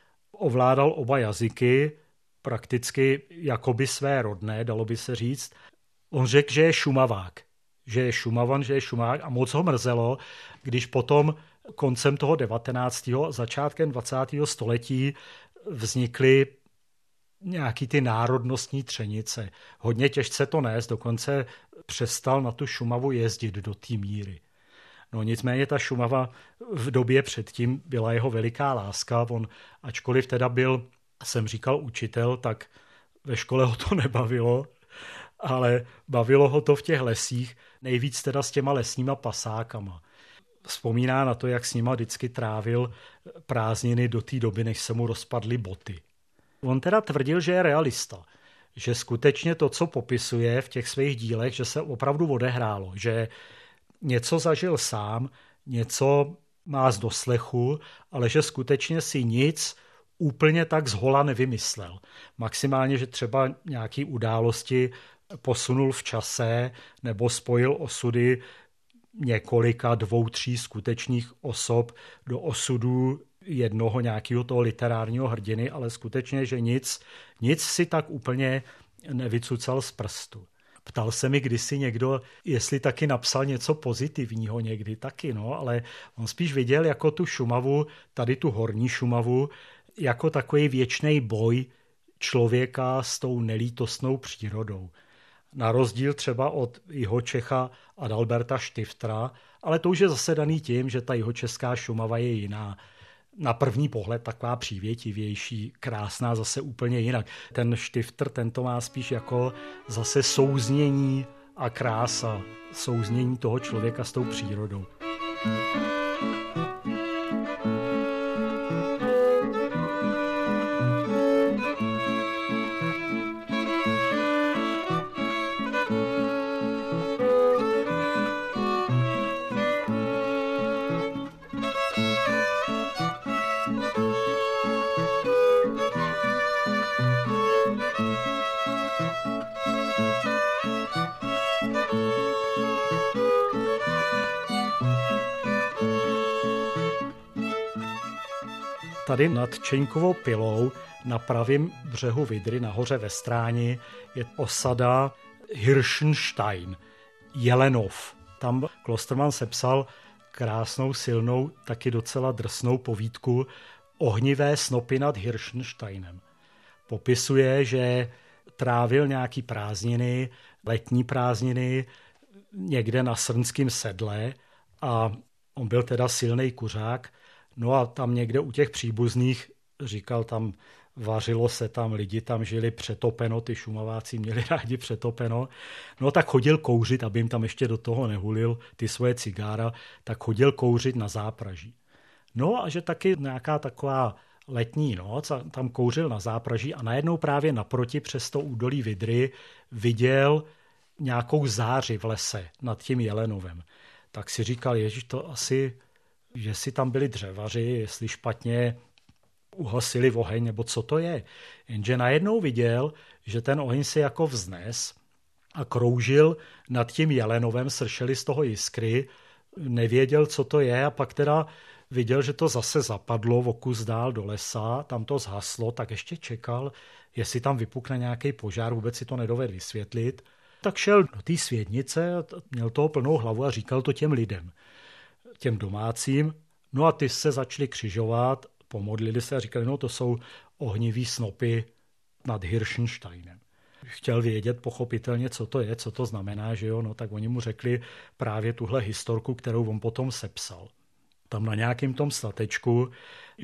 Ovládal oba jazyky, prakticky jakoby své rodné, dalo by se říct. On řekl, že je Šumavák, že je Šumavan, že je Šumák a moc ho mrzelo, když potom koncem toho 19. začátkem 20. století vznikly nějaký ty národnostní třenice. Hodně těžce to nést, dokonce přestal na tu Šumavu jezdit do té míry. No nicméně ta Šumava v době předtím byla jeho veliká láska. On, ačkoliv teda byl, jsem říkal, učitel, tak ve škole ho to nebavilo, ale bavilo ho to v těch lesích, nejvíc teda s těma lesníma pasákama. Vzpomíná na to, jak s nima vždycky trávil prázdniny do té doby, než se mu rozpadly boty. On teda tvrdil, že je realista, že skutečně to, co popisuje v těch svých dílech, že se opravdu odehrálo, že něco zažil sám, něco má z doslechu, ale že skutečně si nic úplně tak zhola nevymyslel. Maximálně, že třeba nějaké události posunul v čase nebo spojil osudy několika, 2, 3 skutečných osob do osudů jednoho nějakého toho literárního hrdiny, ale skutečně, že nic si tak úplně nevycucal z prstu. Ptal se mi kdysi někdo, jestli taky napsal něco pozitivního někdy, taky, no, ale on spíš viděl jako tu Šumavu, tady tu horní Šumavu, jako takový věčný boj člověka s tou nelítostnou přírodou. Na rozdíl třeba od Jihočecha Adalberta Štiftera, ale to už je zase daný tím, že ta jihočeská Šumava je jiná. Na první pohled taková přívětivější, krásná, zase úplně jinak. Ten Štifter, ten to má spíš jako zase souznění a krása, souznění toho člověka s tou přírodou. Tady nad Čeňkovou Pilou na pravém břehu Vydry, nahoře ve Stráni, je osada Hirschenstein, Jelenov. Tam Klostermann sepsal krásnou, silnou, taky docela drsnou povídku Ohnivé snopy nad Hirschensteinem. Popisuje, že trávil nějaký prázdniny, letní prázdniny, někde na Srnském sedle a on byl teda silný kuřák. No a tam někde u těch příbuzných, říkal tam vařilo se tam, lidi tam žili přetopeno, ty Šumaváci měli rádi přetopeno. No tak chodil kouřit, aby jim tam ještě do toho nehulil ty svoje cigára, tak chodil kouřit na zápraží. No a že taky nějaká taková letní noc a tam kouřil na zápraží a najednou právě naproti přes to údolí Vydry viděl nějakou záři v lese nad tím Jelenovem. Tak si říkal, ježiš, to asi, že si tam byli dřevaři, jestli špatně uhasili oheň, nebo co to je. Jenže najednou viděl, že ten oheň se jako vznes a kroužil nad tím Jelenovem, sršely z toho jiskry, nevěděl, co to je a pak teda viděl, že to zase zapadlo o kus dál do lesa, tam to zhaslo, tak ještě čekal, jestli tam vypukne nějaký požár, vůbec si to nedovedl vysvětlit. Tak šel do té světnice, měl toho plnou hlavu a říkal to těm lidem, těm domácím. No a ty se začali křižovat, pomodlili se a říkali, no to jsou ohnivý snopy nad Hirschensteinem. Chtěl vědět pochopitelně, co to je, co to znamená, že jo, no tak oni mu řekli právě tuhle historku, kterou on potom sepsal. Tam na nějakém tom statečku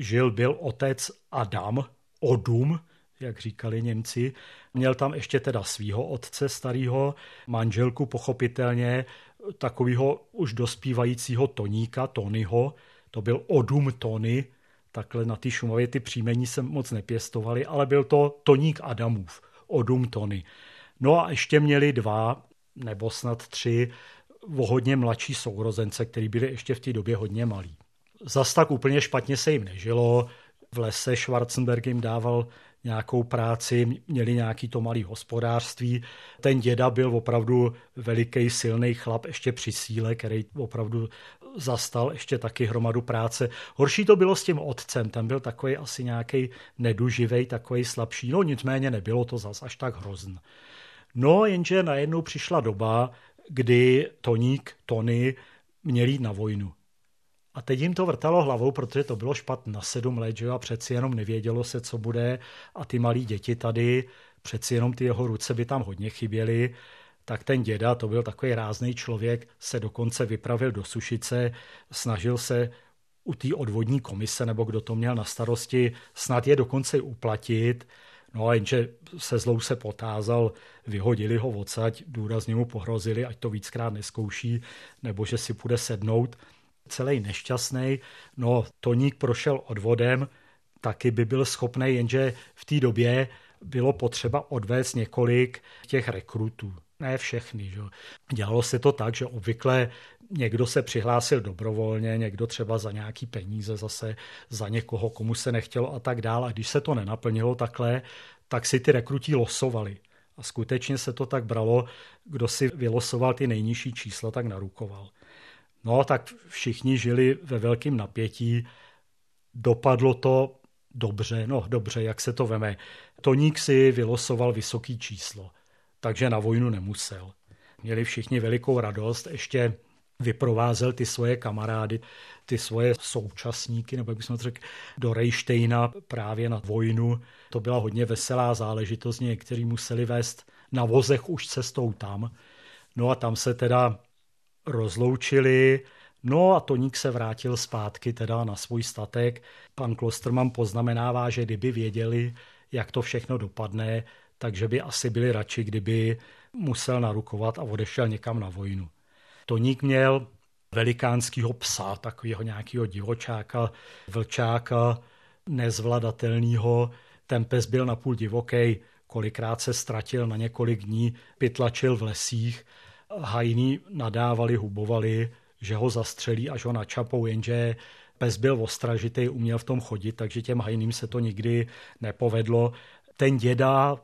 byl otec Adam, Odum, jak říkali Němci. Měl tam ještě teda svýho otce starýho, manželku pochopitelně, takového už dospívajícího Toníka, Tonyho. To byl Odum Tony, takhle na té Šumavě ty příjmení se moc nepěstovali, ale byl to Toník Adamův, Odum Tony. No a ještě měli 2 nebo snad 3 hodně mladší sourozence, který byli ještě v té době hodně malí. Zas tak úplně špatně se jim nežilo. V lese Schwarzenberg jim dával nějakou práci, měli nějaký to malý hospodářství. Ten děda byl opravdu veliký, silný chlap, ještě při síle, který opravdu zastal ještě taky hromadu práce. Horší to bylo s tím otcem, ten byl takový asi nějaký neduživej, takový slabší, no nicméně nebylo to zas až tak hrozný. No jenže najednou přišla doba, kdy Tony měl jít na vojnu. A teď jim to vrtalo hlavou, protože to bylo špatně na 7 let, že? A přeci jenom nevědělo se, co bude a ty malí děti tady, přeci jenom ty jeho ruce by tam hodně chyběly, tak ten děda, to byl takový rázný člověk, se dokonce vypravil do Sušice, snažil se u té odvodní komise, nebo kdo to měl na starosti, snad je dokonce uplatit. No a jenže se zlou se potázal, vyhodili ho odsaď, důrazně mu pohrozili, ať to víckrát neskouší, nebo že si půjde sednout. Celý nešťastný. No, Toník prošel odvodem, taky by byl schopný, jenže v té době bylo potřeba odvést několik těch rekrutů. Ne všechny. Že? Dělalo se to tak, že obvykle někdo se přihlásil dobrovolně, někdo třeba za nějaký peníze, zase za někoho, komu se nechtělo a tak dále. A když se to nenaplnilo takhle, tak si ty rekruti losovali. A skutečně se to tak bralo, kdo si vylosoval ty nejnižší čísla, tak narukoval. No, tak všichni žili ve velkém napětí. Dopadlo to dobře, jak se to veme. Toník si vylosoval vysoký číslo, takže na vojnu nemusel. Měli všichni velikou radost, ještě vyprovázel ty svoje kamarády, ty svoje současníky, nebo jak bychom to řekli, do Rejštejna právě na vojnu. To byla hodně veselá záležitost, někteří museli vést na vozech už cestou tam. No a tam se teda rozloučili, no a Toník se vrátil zpátky teda na svůj statek. Pan Klosterman poznamenává, že kdyby věděli, jak to všechno dopadne, takže by asi byli radši, kdyby musel narukovat a odešel někam na vojnu. Toník měl velikánského psa, takového nějakého divočáka, vlčáka, nezvladatelného. Ten pes byl napůl divoký, kolikrát se ztratil na několik dní, pytlačil v lesích. Hajní nadávali, hubovali, že ho zastřelí, až ho načapou, jenže pes byl ostražitý, uměl v tom chodit, takže těm hajným se to nikdy nepovedlo. Ten děda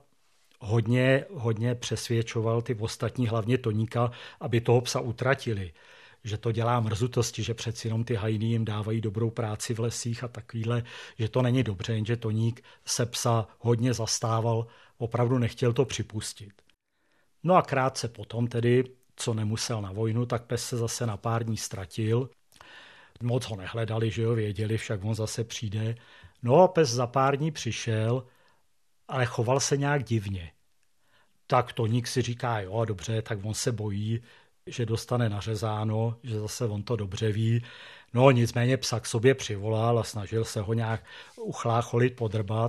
hodně přesvědčoval ty ostatní, hlavně Toníka, aby toho psa utratili. Že to dělá mrzutosti, že přeci jenom ty hajní jim dávají dobrou práci v lesích a takovýhle, že to není dobře, jenže Toník se psa hodně zastával, opravdu nechtěl to připustit. No a krátce potom tedy, co nemusel na vojnu, tak pes se zase na pár dní ztratil. Moc ho nehledali, že jo, věděli, však on zase přijde. No a pes za pár dní přišel, ale choval se nějak divně. Tak Toník si říká, jo, dobře, tak on se bojí, že dostane nařezáno, že zase on to dobře ví. No nicméně psa k sobě přivolal a snažil se ho nějak uchlácholit, podrbat,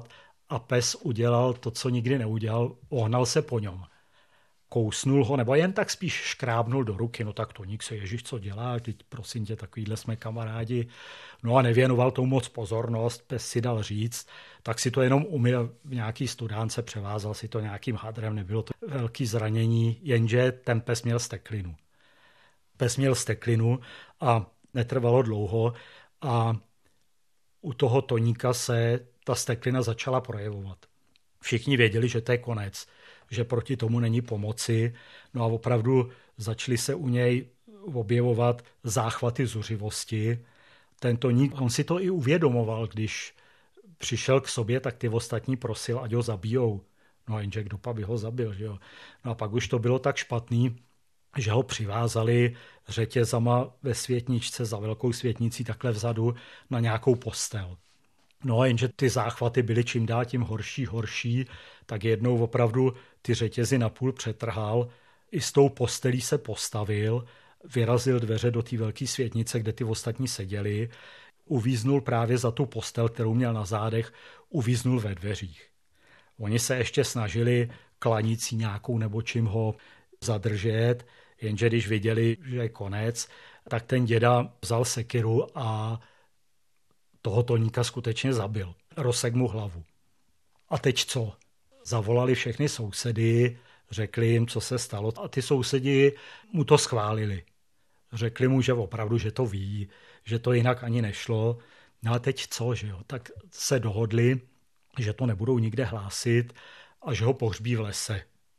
a pes udělal to, co nikdy neudělal, ohnal se po něm. Kousnul ho, nebo jen tak spíš škrábnul do ruky, no tak Toník se, Ježíš, co dělá, teď prosím tě, takovýhle jsme kamarádi. No a nevěnoval tomu moc pozornost, pes si dal říct, tak si to jenom umyl v nějaký studánce, převázal si to nějakým hadrem, nebylo to velký zranění, jenže ten pes měl steklinu. Pes měl steklinu a netrvalo dlouho a u toho Toníka se ta steklina začala projevovat. Všichni věděli, že to je konec, že proti tomu není pomoci. No a opravdu začaly se u něj objevovat záchvaty zuřivosti. Ten Toník, on si to i uvědomoval, když přišel k sobě, tak ty ostatní prosil, ať ho zabijou. No a jenže kdo pak by ho zabil, že jo. No a pak už to bylo tak špatný, že ho přivázali řetězama ve světničce za velkou světnicí takhle vzadu na nějakou postel. No a jenže ty záchvaty byly čím dál tím horší, tak jednou opravdu ty řetězy napůl přetrhal, i s tou postelí se postavil, vyrazil dveře do té velké světnice, kde ty ostatní seděli, uvíznul právě za tu postel, kterou měl na zádech, uvíznul ve dveřích. Oni se ještě snažili klanicí nějakou nebo čím ho zadržet, jenže když viděli, že je konec, tak ten děda vzal sekiru a toho Toníka skutečně zabil. Rozsekl mu hlavu. A teď co? Zavolali všechny sousedy, řekli jim, co se stalo a ty sousedi mu to schválili. Řekli mu, že opravdu, že to ví, že to jinak ani nešlo. No a teď co, že jo? Tak se dohodli, že to nebudou nikde hlásit a že ho pohřbí v lese.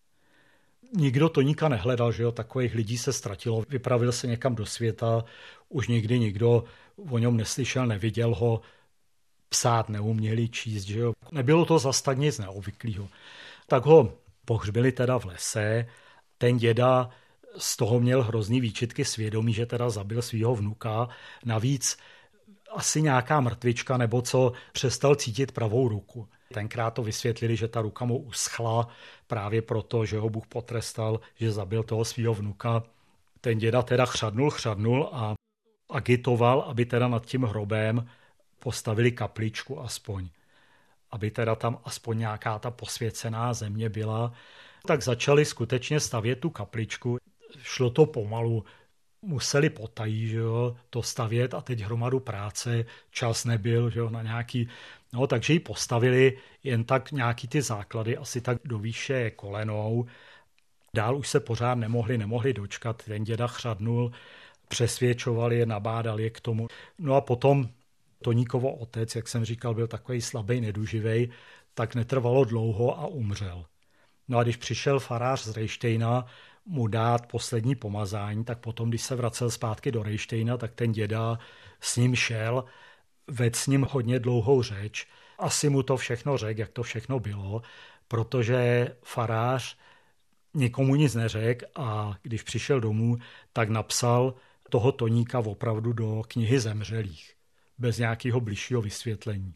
Nikdo Toníka nehledal, že jo? Takových lidí se ztratilo. Vypravil se někam do světa, už nikdy nikdo o něm neslyšel, neviděl ho, psát neuměli, číst, že jo? Nebylo to zas tak nic neobvyklého. Tak ho pohřbili teda v lese. Ten děda z toho měl hrozný výčitky svědomí, že teda zabil svého vnuka. Navíc asi nějaká mrtvička nebo co, přestal cítit pravou ruku. Tenkrát to vysvětlili, že ta ruka mu uschla právě proto, že ho Bůh potrestal, že zabil toho svého vnuka. Ten děda teda chřadnul a agitoval, aby teda nad tím hrobem postavili kapličku aspoň. Aby teda tam aspoň nějaká ta posvěcená země byla. Tak začali skutečně stavět tu kapličku. Šlo to pomalu, museli potají, že jo, to stavět a teď hromadu práce, čas nebyl, že jo, na nějaký, no takže ji postavili jen tak nějaký ty základy, asi tak do výše kolenou. Dál už se pořád nemohli dočkat, ten děda chřadnul, přesvědčovali je, nabádali je k tomu. No a potom Toníkovo otec, jak jsem říkal, byl takový slabý, neduživej, tak netrvalo dlouho a umřel. No a když přišel farář z Rejštejna mu dát poslední pomazání, tak potom, když se vracel zpátky do Rejštejna, tak ten děda s ním šel, vedl s ním hodně dlouhou řeč. Asi mu to všechno řekl, jak to všechno bylo, protože farář nikomu nic neřekl a když přišel domů, tak napsal toho Toníka opravdu do knihy zemřelých, bez nějakého bližšího vysvětlení.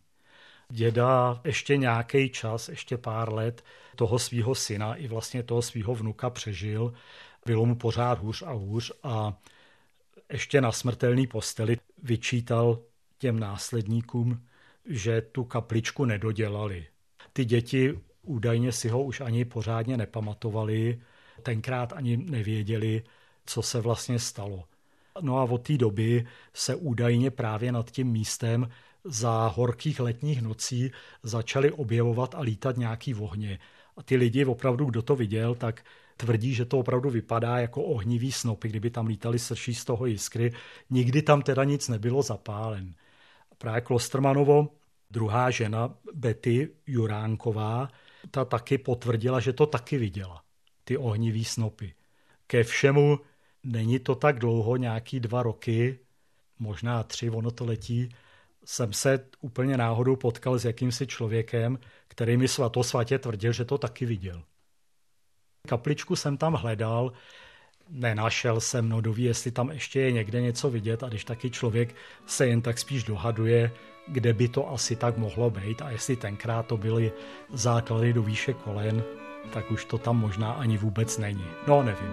Děda ještě nějaký čas, ještě pár let toho svého syna i vlastně toho svého vnuka přežil. Bylo mu pořád hůř a hůř a ještě na smrtelné posteli vyčítal těm následníkům, že tu kapličku nedodělali. Ty děti údajně si ho už ani pořádně nepamatovali, tenkrát ani nevěděli, co se vlastně stalo. No a od té doby se údajně právě nad tím místem za horkých letních nocí začaly objevovat a lítat nějaký ohně. A ty lidi opravdu, kdo to viděl, tak tvrdí, že to opravdu vypadá jako ohnivý snopy, kdyby tam lítali srší z toho jiskry. Nikdy tam teda nic nebylo zapálen. A právě Klostermanovo druhá žena, Betty Juránková, ta taky potvrdila, že to taky viděla, ty ohnivý snopy. Ke všemu není to tak dlouho, nějaký 2 roky, možná 3, ono to letí, jsem se úplně náhodou potkal s jakýmsi člověkem, který mi svatosvatě tvrdil, že to taky viděl. Kapličku jsem tam hledal, nenašel jsem, no doví, jestli tam ještě je někde něco vidět a když taky člověk se jen tak spíš dohaduje, kde by to asi tak mohlo být a jestli tenkrát to byly základy do výše kolen, tak už to tam možná ani vůbec není. No, nevím.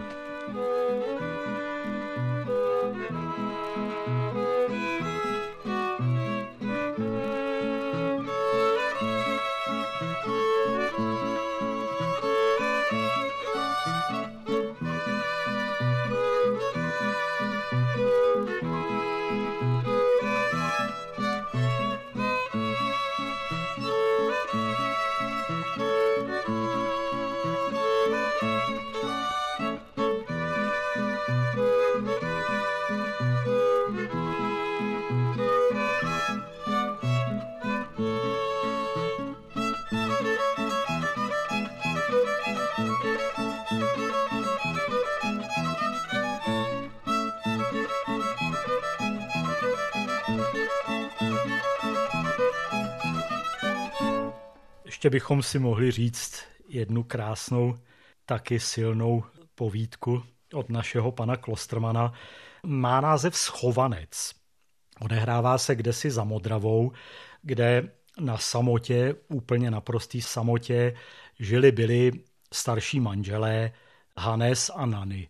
Ještě bychom si mohli říct jednu krásnou, taky silnou povídku od našeho pana Klostermana. Má název Schovanec. Odehrává se kdesi za Modravou, kde na samotě, úplně naprostý samotě, byli starší manželé Hannes a Nany.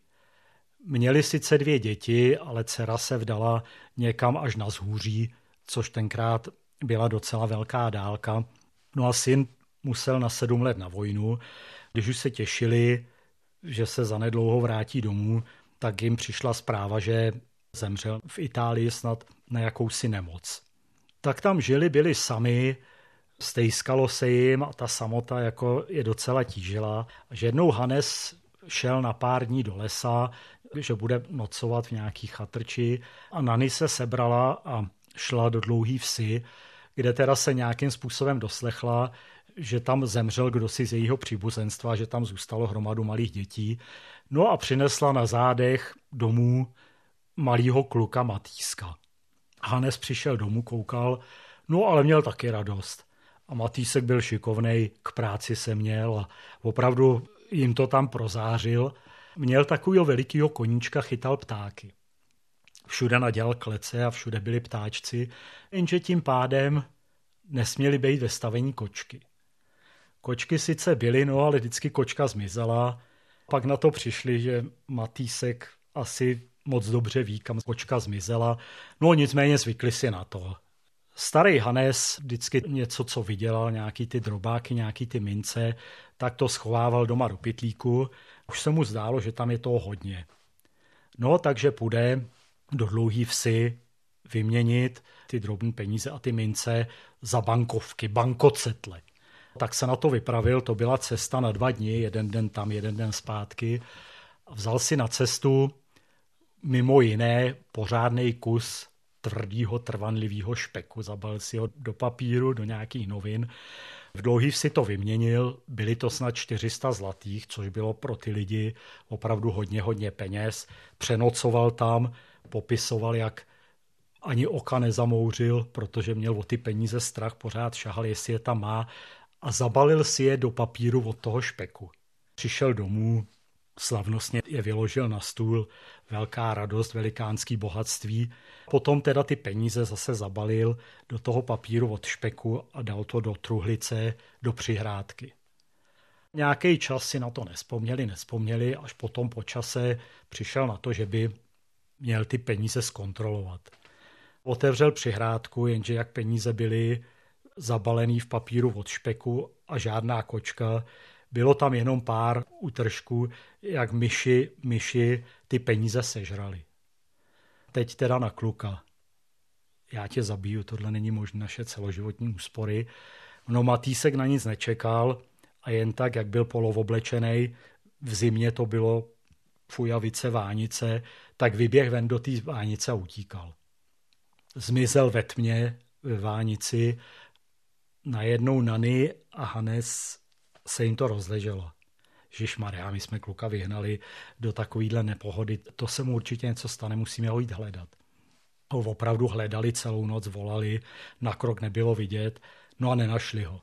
Měli sice 2 děti, ale dcera se vdala někam až na Zhůří, což tenkrát byla docela velká dálka. No a syn musel na 7 let na vojnu. Když už se těšili, že se zanedlouho vrátí domů, tak jim přišla zpráva, že zemřel v Itálii snad na jakousi nemoc. Tak tam byli sami, stejskalo se jim a ta samota jako je docela tížila. Že jednou Hannes šel na pár dní do lesa, že bude nocovat v nějaký chatrči a Nany se sebrala a šla do Dlouhý Vsi, kde teda se nějakým způsobem doslechla, že tam zemřel kdosi z jejího příbuzenstva, že tam zůstalo hromadu malých dětí. No a přinesla na zádech domů malýho kluka Matýska. Hannes přišel domů, koukal, no ale měl taky radost. A Matýsek byl šikovnej, k práci se měl a opravdu jim to tam prozářil. Měl takovýho velikýho koníčka, chytal ptáky. Všude nadělal klece a všude byli ptáčci, jenže tím pádem nesměli být ve stavení kočky. Kočky sice byly, no ale vždycky kočka zmizela. Pak na to přišli, že Matýsek asi moc dobře ví, kam kočka zmizela. No nicméně zvykli si na to. Starý Hannes vždycky něco, co vydělal, nějaký ty drobáky, nějaký ty mince, tak to schovával doma do pytlíku. Už se mu zdálo, že tam je toho hodně. No takže půjde do Dlouhý Vsi vyměnit ty drobné peníze a ty mince za bankovky, bankocetle. Tak se na to vypravil, to byla cesta na 2 dny, 1 den tam, 1 den zpátky. A vzal si na cestu mimo jiné pořádnej kus tvrdýho, trvanlivýho špeku. Zabalil si ho do papíru, do nějakých novin. V Dlouhý Vsi to vyměnil, byly to snad 400 zlatých, což bylo pro ty lidi opravdu hodně peněz. Přenocoval tam, popisoval, jak ani oka nezamouřil, protože měl o ty peníze strach, pořád šahal, jestli je tam má, a zabalil si je do papíru od toho špeku. Přišel domů, slavnostně je vyložil na stůl, velká radost, velikánský bohatství. Potom teda ty peníze zase zabalil do toho papíru od špeku a dal to do truhlice, do přihrádky. Nějaký čas si na to nespomněli, až potom po čase přišel na to, že by měl ty peníze zkontrolovat. Otevřel přihrádku, jenže jak peníze byly zabalený v papíru od špeku a žádná kočka, bylo tam jenom pár útržků, jak myši ty peníze sežrali. Teď teda na kluka. Já tě zabiju, tohle není možné, naše celoživotní úspory. No Matýsek na nic nečekal a jen tak, jak byl polovoblečenej, v zimě to bylo fujavice, vánice, tak vyběh ven do té vánice a utíkal. Zmizel ve tmě ve vánici, najednou Nany a Hannes se jim to rozleželo. Ježišmarja, my jsme kluka vyhnali do takovýhle nepohody, to se mu určitě něco stane, musíme ho jít hledat. Ho opravdu hledali celou noc, volali, na krok nebylo vidět, no a nenašli ho.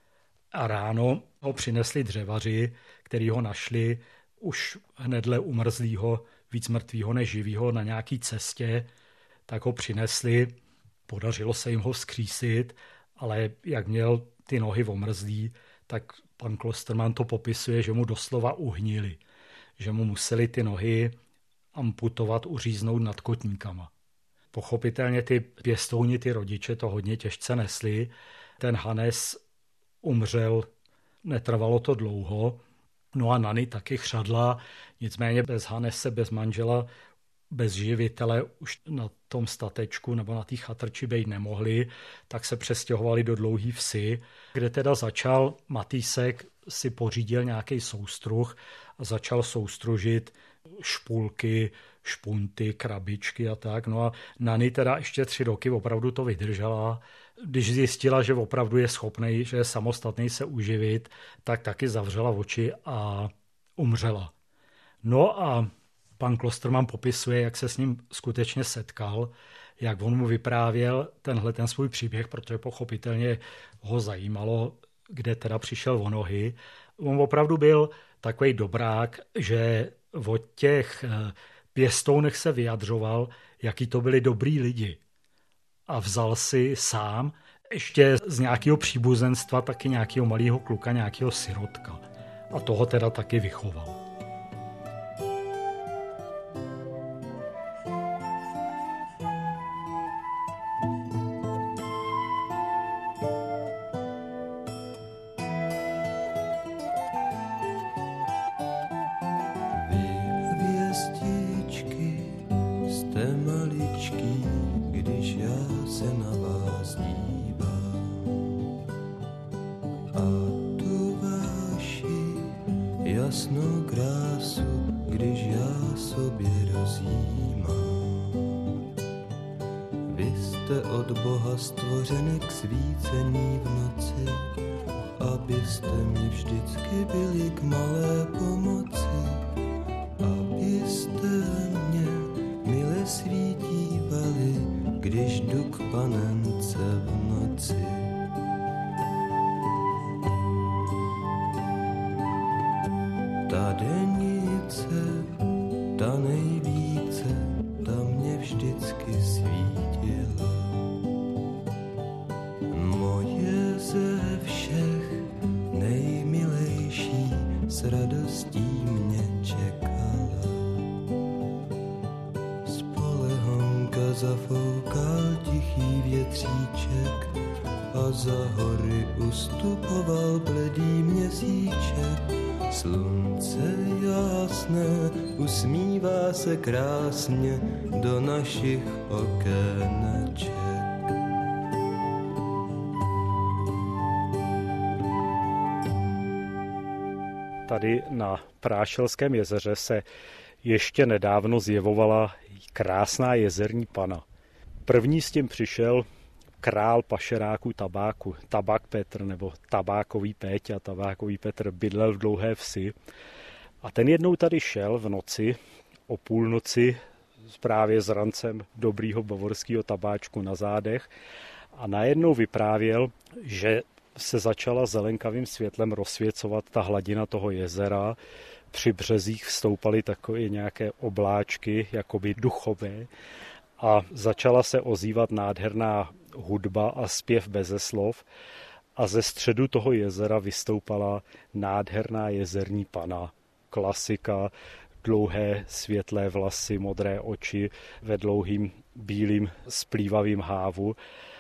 A ráno ho přinesli dřevaři, který ho našli už hnedle umrzlýho, víc mrtvýho než živýho na nějaký cestě, tak ho přinesli, podařilo se jim ho vzkřísit, ale jak měl ty nohy omrzlý, tak pan Klosterman to popisuje, že mu doslova uhnili, že mu museli ty nohy amputovat, uříznout nad kotníkama. Pochopitelně ty pěstouni, ty rodiče to hodně těžce nesli. Ten Hannes umřel, netrvalo to dlouho, no a Nany taky chřadla, nicméně bez Hannese, bez manžela, bez živitele už na tom statečku nebo na té chatrči být nemohli, tak se přestěhovali do Dlouhý Vsi, kde teda začal Matýsek, si pořídil nějaký soustruh a začal soustružit špulky, špunty, krabičky a tak. No a Nany teda ještě 3 roky opravdu to vydržela. Když zjistila, že opravdu je schopnej, že je samostatný se uživit, tak taky zavřela oči a umřela. No a pan Klosterman popisuje, jak se s ním skutečně setkal, jak on mu vyprávěl ten svůj příběh, protože pochopitelně ho zajímalo, kde teda přišel o nohy. On opravdu byl takový dobrák, že o těch pěstounech se vyjadřoval, jaký to byli dobrý lidi. A vzal si sám ještě z nějakého příbuzenstva taky nějakého malého kluka, nějakého sirotka. A toho teda taky vychoval. Jasnou krásu, když já sobě rozjímám. Vy jste od Boha stvořeny k svícení v noci, abyste mi vždycky byli k malé pomoci, abyste mě mile svítívali, když jdu k panence v noci. Ta denice, ta nejvíce, ta mě vždycky svítila. Moje ze všech nejmilejší s radostí mě čekala. Z polehonka zafoukal tichý větříček a za hory ustupoval bledý měsíček. Slunce jasné usmívá se krásně do našich okéneček. Tady na Prášelském jezeře se ještě nedávno zjevovala krásná jezerní pana. První s tím přišel král pašeráků tabáku, Tabák Petr nebo Tabákový Péťa. Tabákový Petr bydlel v Dlouhé Vsi a ten jednou tady šel v noci, o půlnoci, právě s rancem dobrýho bavorského tabáčku na zádech a najednou vyprávěl, že se začala zelenkavým světlem rozsvěcovat ta hladina toho jezera. Při březích vstoupaly takové nějaké obláčky, jakoby duchové, a začala se ozývat nádherná hudba a zpěv beze slov a ze středu toho jezera vystoupala nádherná jezerní pana. Klasika, dlouhé světlé vlasy, modré oči ve dlouhým bílým splývavým hávu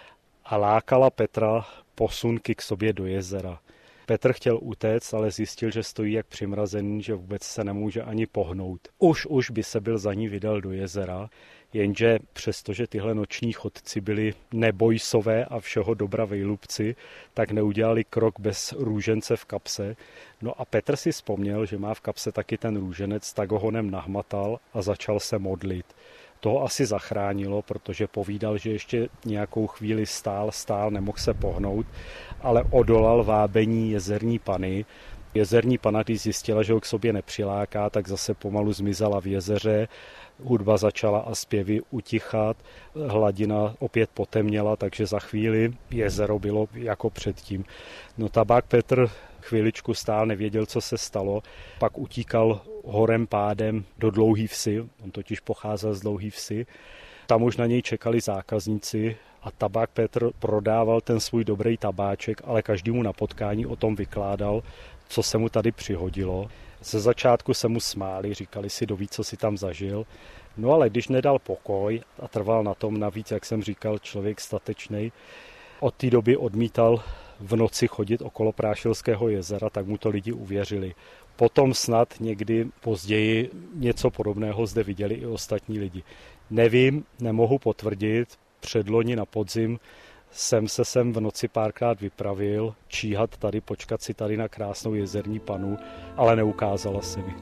a lákala Petra posunky k sobě do jezera. Petr chtěl utéct, ale zjistil, že stojí jak přimrazený, že vůbec se nemůže ani pohnout. Už by se byl za ní vydal do jezera, jenže přestože tyhle noční chodci byli nebojsové a všeho dobra vejlubci, tak neudělali krok bez růžence v kapse. No a Petr si vzpomněl, že má v kapse taky ten růženec, tak ho honem nahmatal a začal se modlit. Toho asi zachránilo, protože povídal, že ještě nějakou chvíli stál, nemohl se pohnout, ale odolal vábení jezerní pany. Jezerní pana, když zjistila, že ho k sobě nepřiláká, tak zase pomalu zmizela v jezeře, hudba začala a zpěvy utichat, hladina opět potemněla, takže za chvíli jezero bylo jako předtím. No Tabák Petr chviličku stál, nevěděl, co se stalo, pak utíkal horem pádem do Dlouhé Vsi, on totiž pocházel z Dlouhé Vsi, tam už na něj čekali zákazníci a Tabák Petr prodával ten svůj dobrý tabáček, ale každému na potkání o tom vykládal, co se mu tady přihodilo. Ze začátku se mu smáli, říkali si, doví, co si tam zažil. No ale když nedal pokoj a trval na tom, navíc, jak jsem říkal, člověk statečnej, od té doby odmítal v noci chodit okolo Prášilského jezera, tak mu to lidi uvěřili. Potom snad někdy později něco podobného zde viděli i ostatní lidi. Nevím, nemohu potvrdit, předloni na podzim jsem se sem v noci párkrát vypravil, číhat tady, počkat si tady na krásnou jezerní panu, ale neukázala se mi.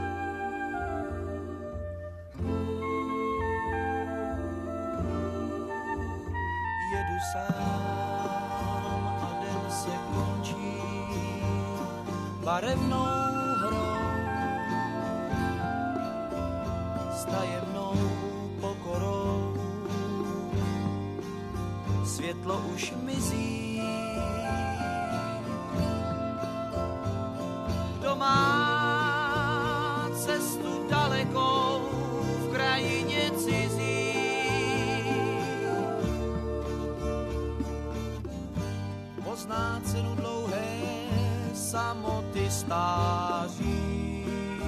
Jedu sám a den se končí barevnou hrou s tajemnou pokorou. Světlo už mizí, pozná cenu dlouhé samoty stáří.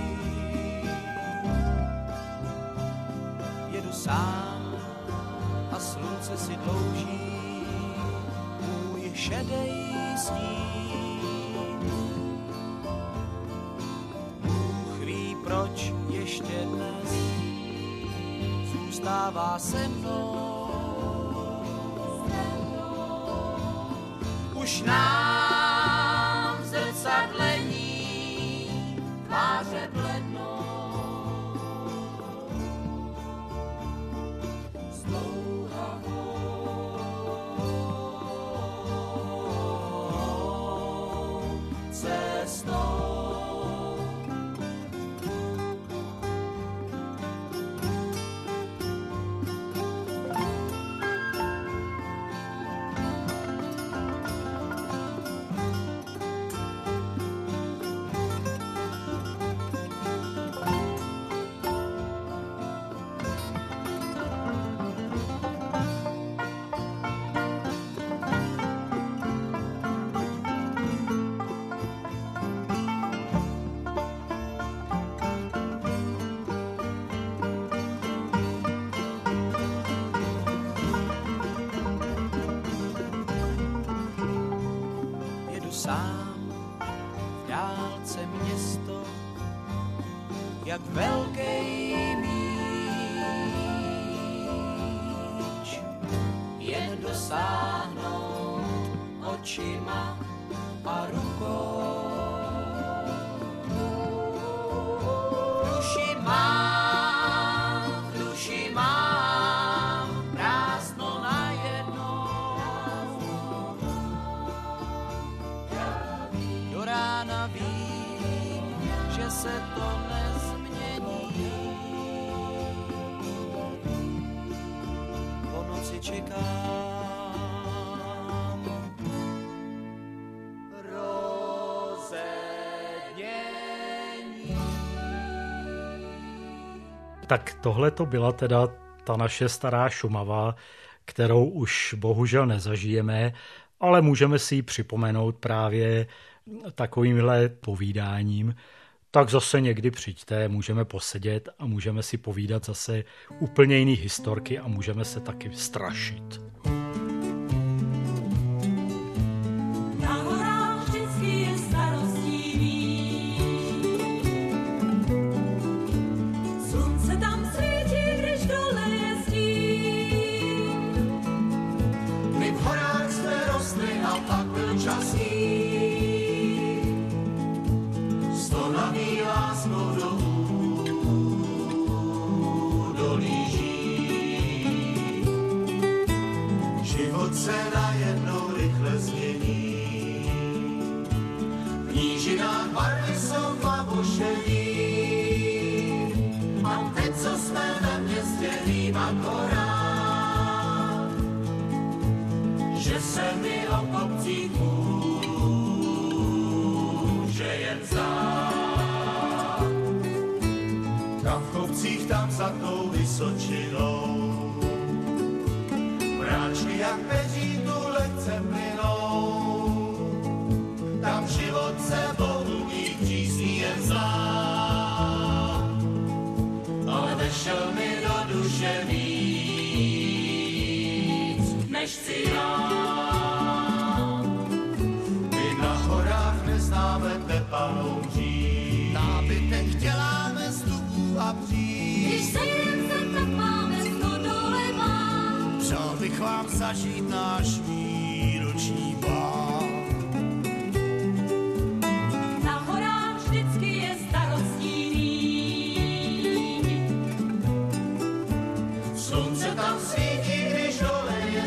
Jedu sám a slunce si dlouží můj šedej stín. Bůh ví, proč ještě dnes zůstává se mnou. Už nám v zrcadlení tváře blednou. Sám v dálce město, jak velký míč, jen dosáhnout očima a rukou. V duši mám prázdno najednou. Do rána vím, že se to nezmění. Po noci čekám rozednění. Tak tohle to byla teda ta naše stará Šumava, kterou už bohužel nezažijeme, ale můžeme si ji připomenout právě takovýmhle povídáním. Tak zase někdy přijďte, můžeme posedět a můžeme si povídat zase úplně jiný historky a můžeme se taky strašit. Se najednou rychle změní. V nížinách barvy jsou tmavošedí. A teď, co jsme ve městě, vím akorát, že se mi o kopcích může jen zdát. Tam v kopcích, tam za tou Vysočinou, mráčky jak peří tu lehce plynou. Tam život se bohulných přísní jen zná, ale vešel mi do duše víc, než chci já. My na horách neznáme tepanou hřích, nábytek děláme z dubů a bříh. Když sejdem se, tak máme přál bych vám zažít náš výroční bál. na horách vždycky je starostí míň. Slunce tam svítí, když dole je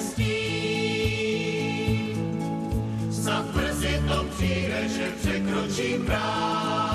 stín. Snad brzy to přijde, že překročím práh.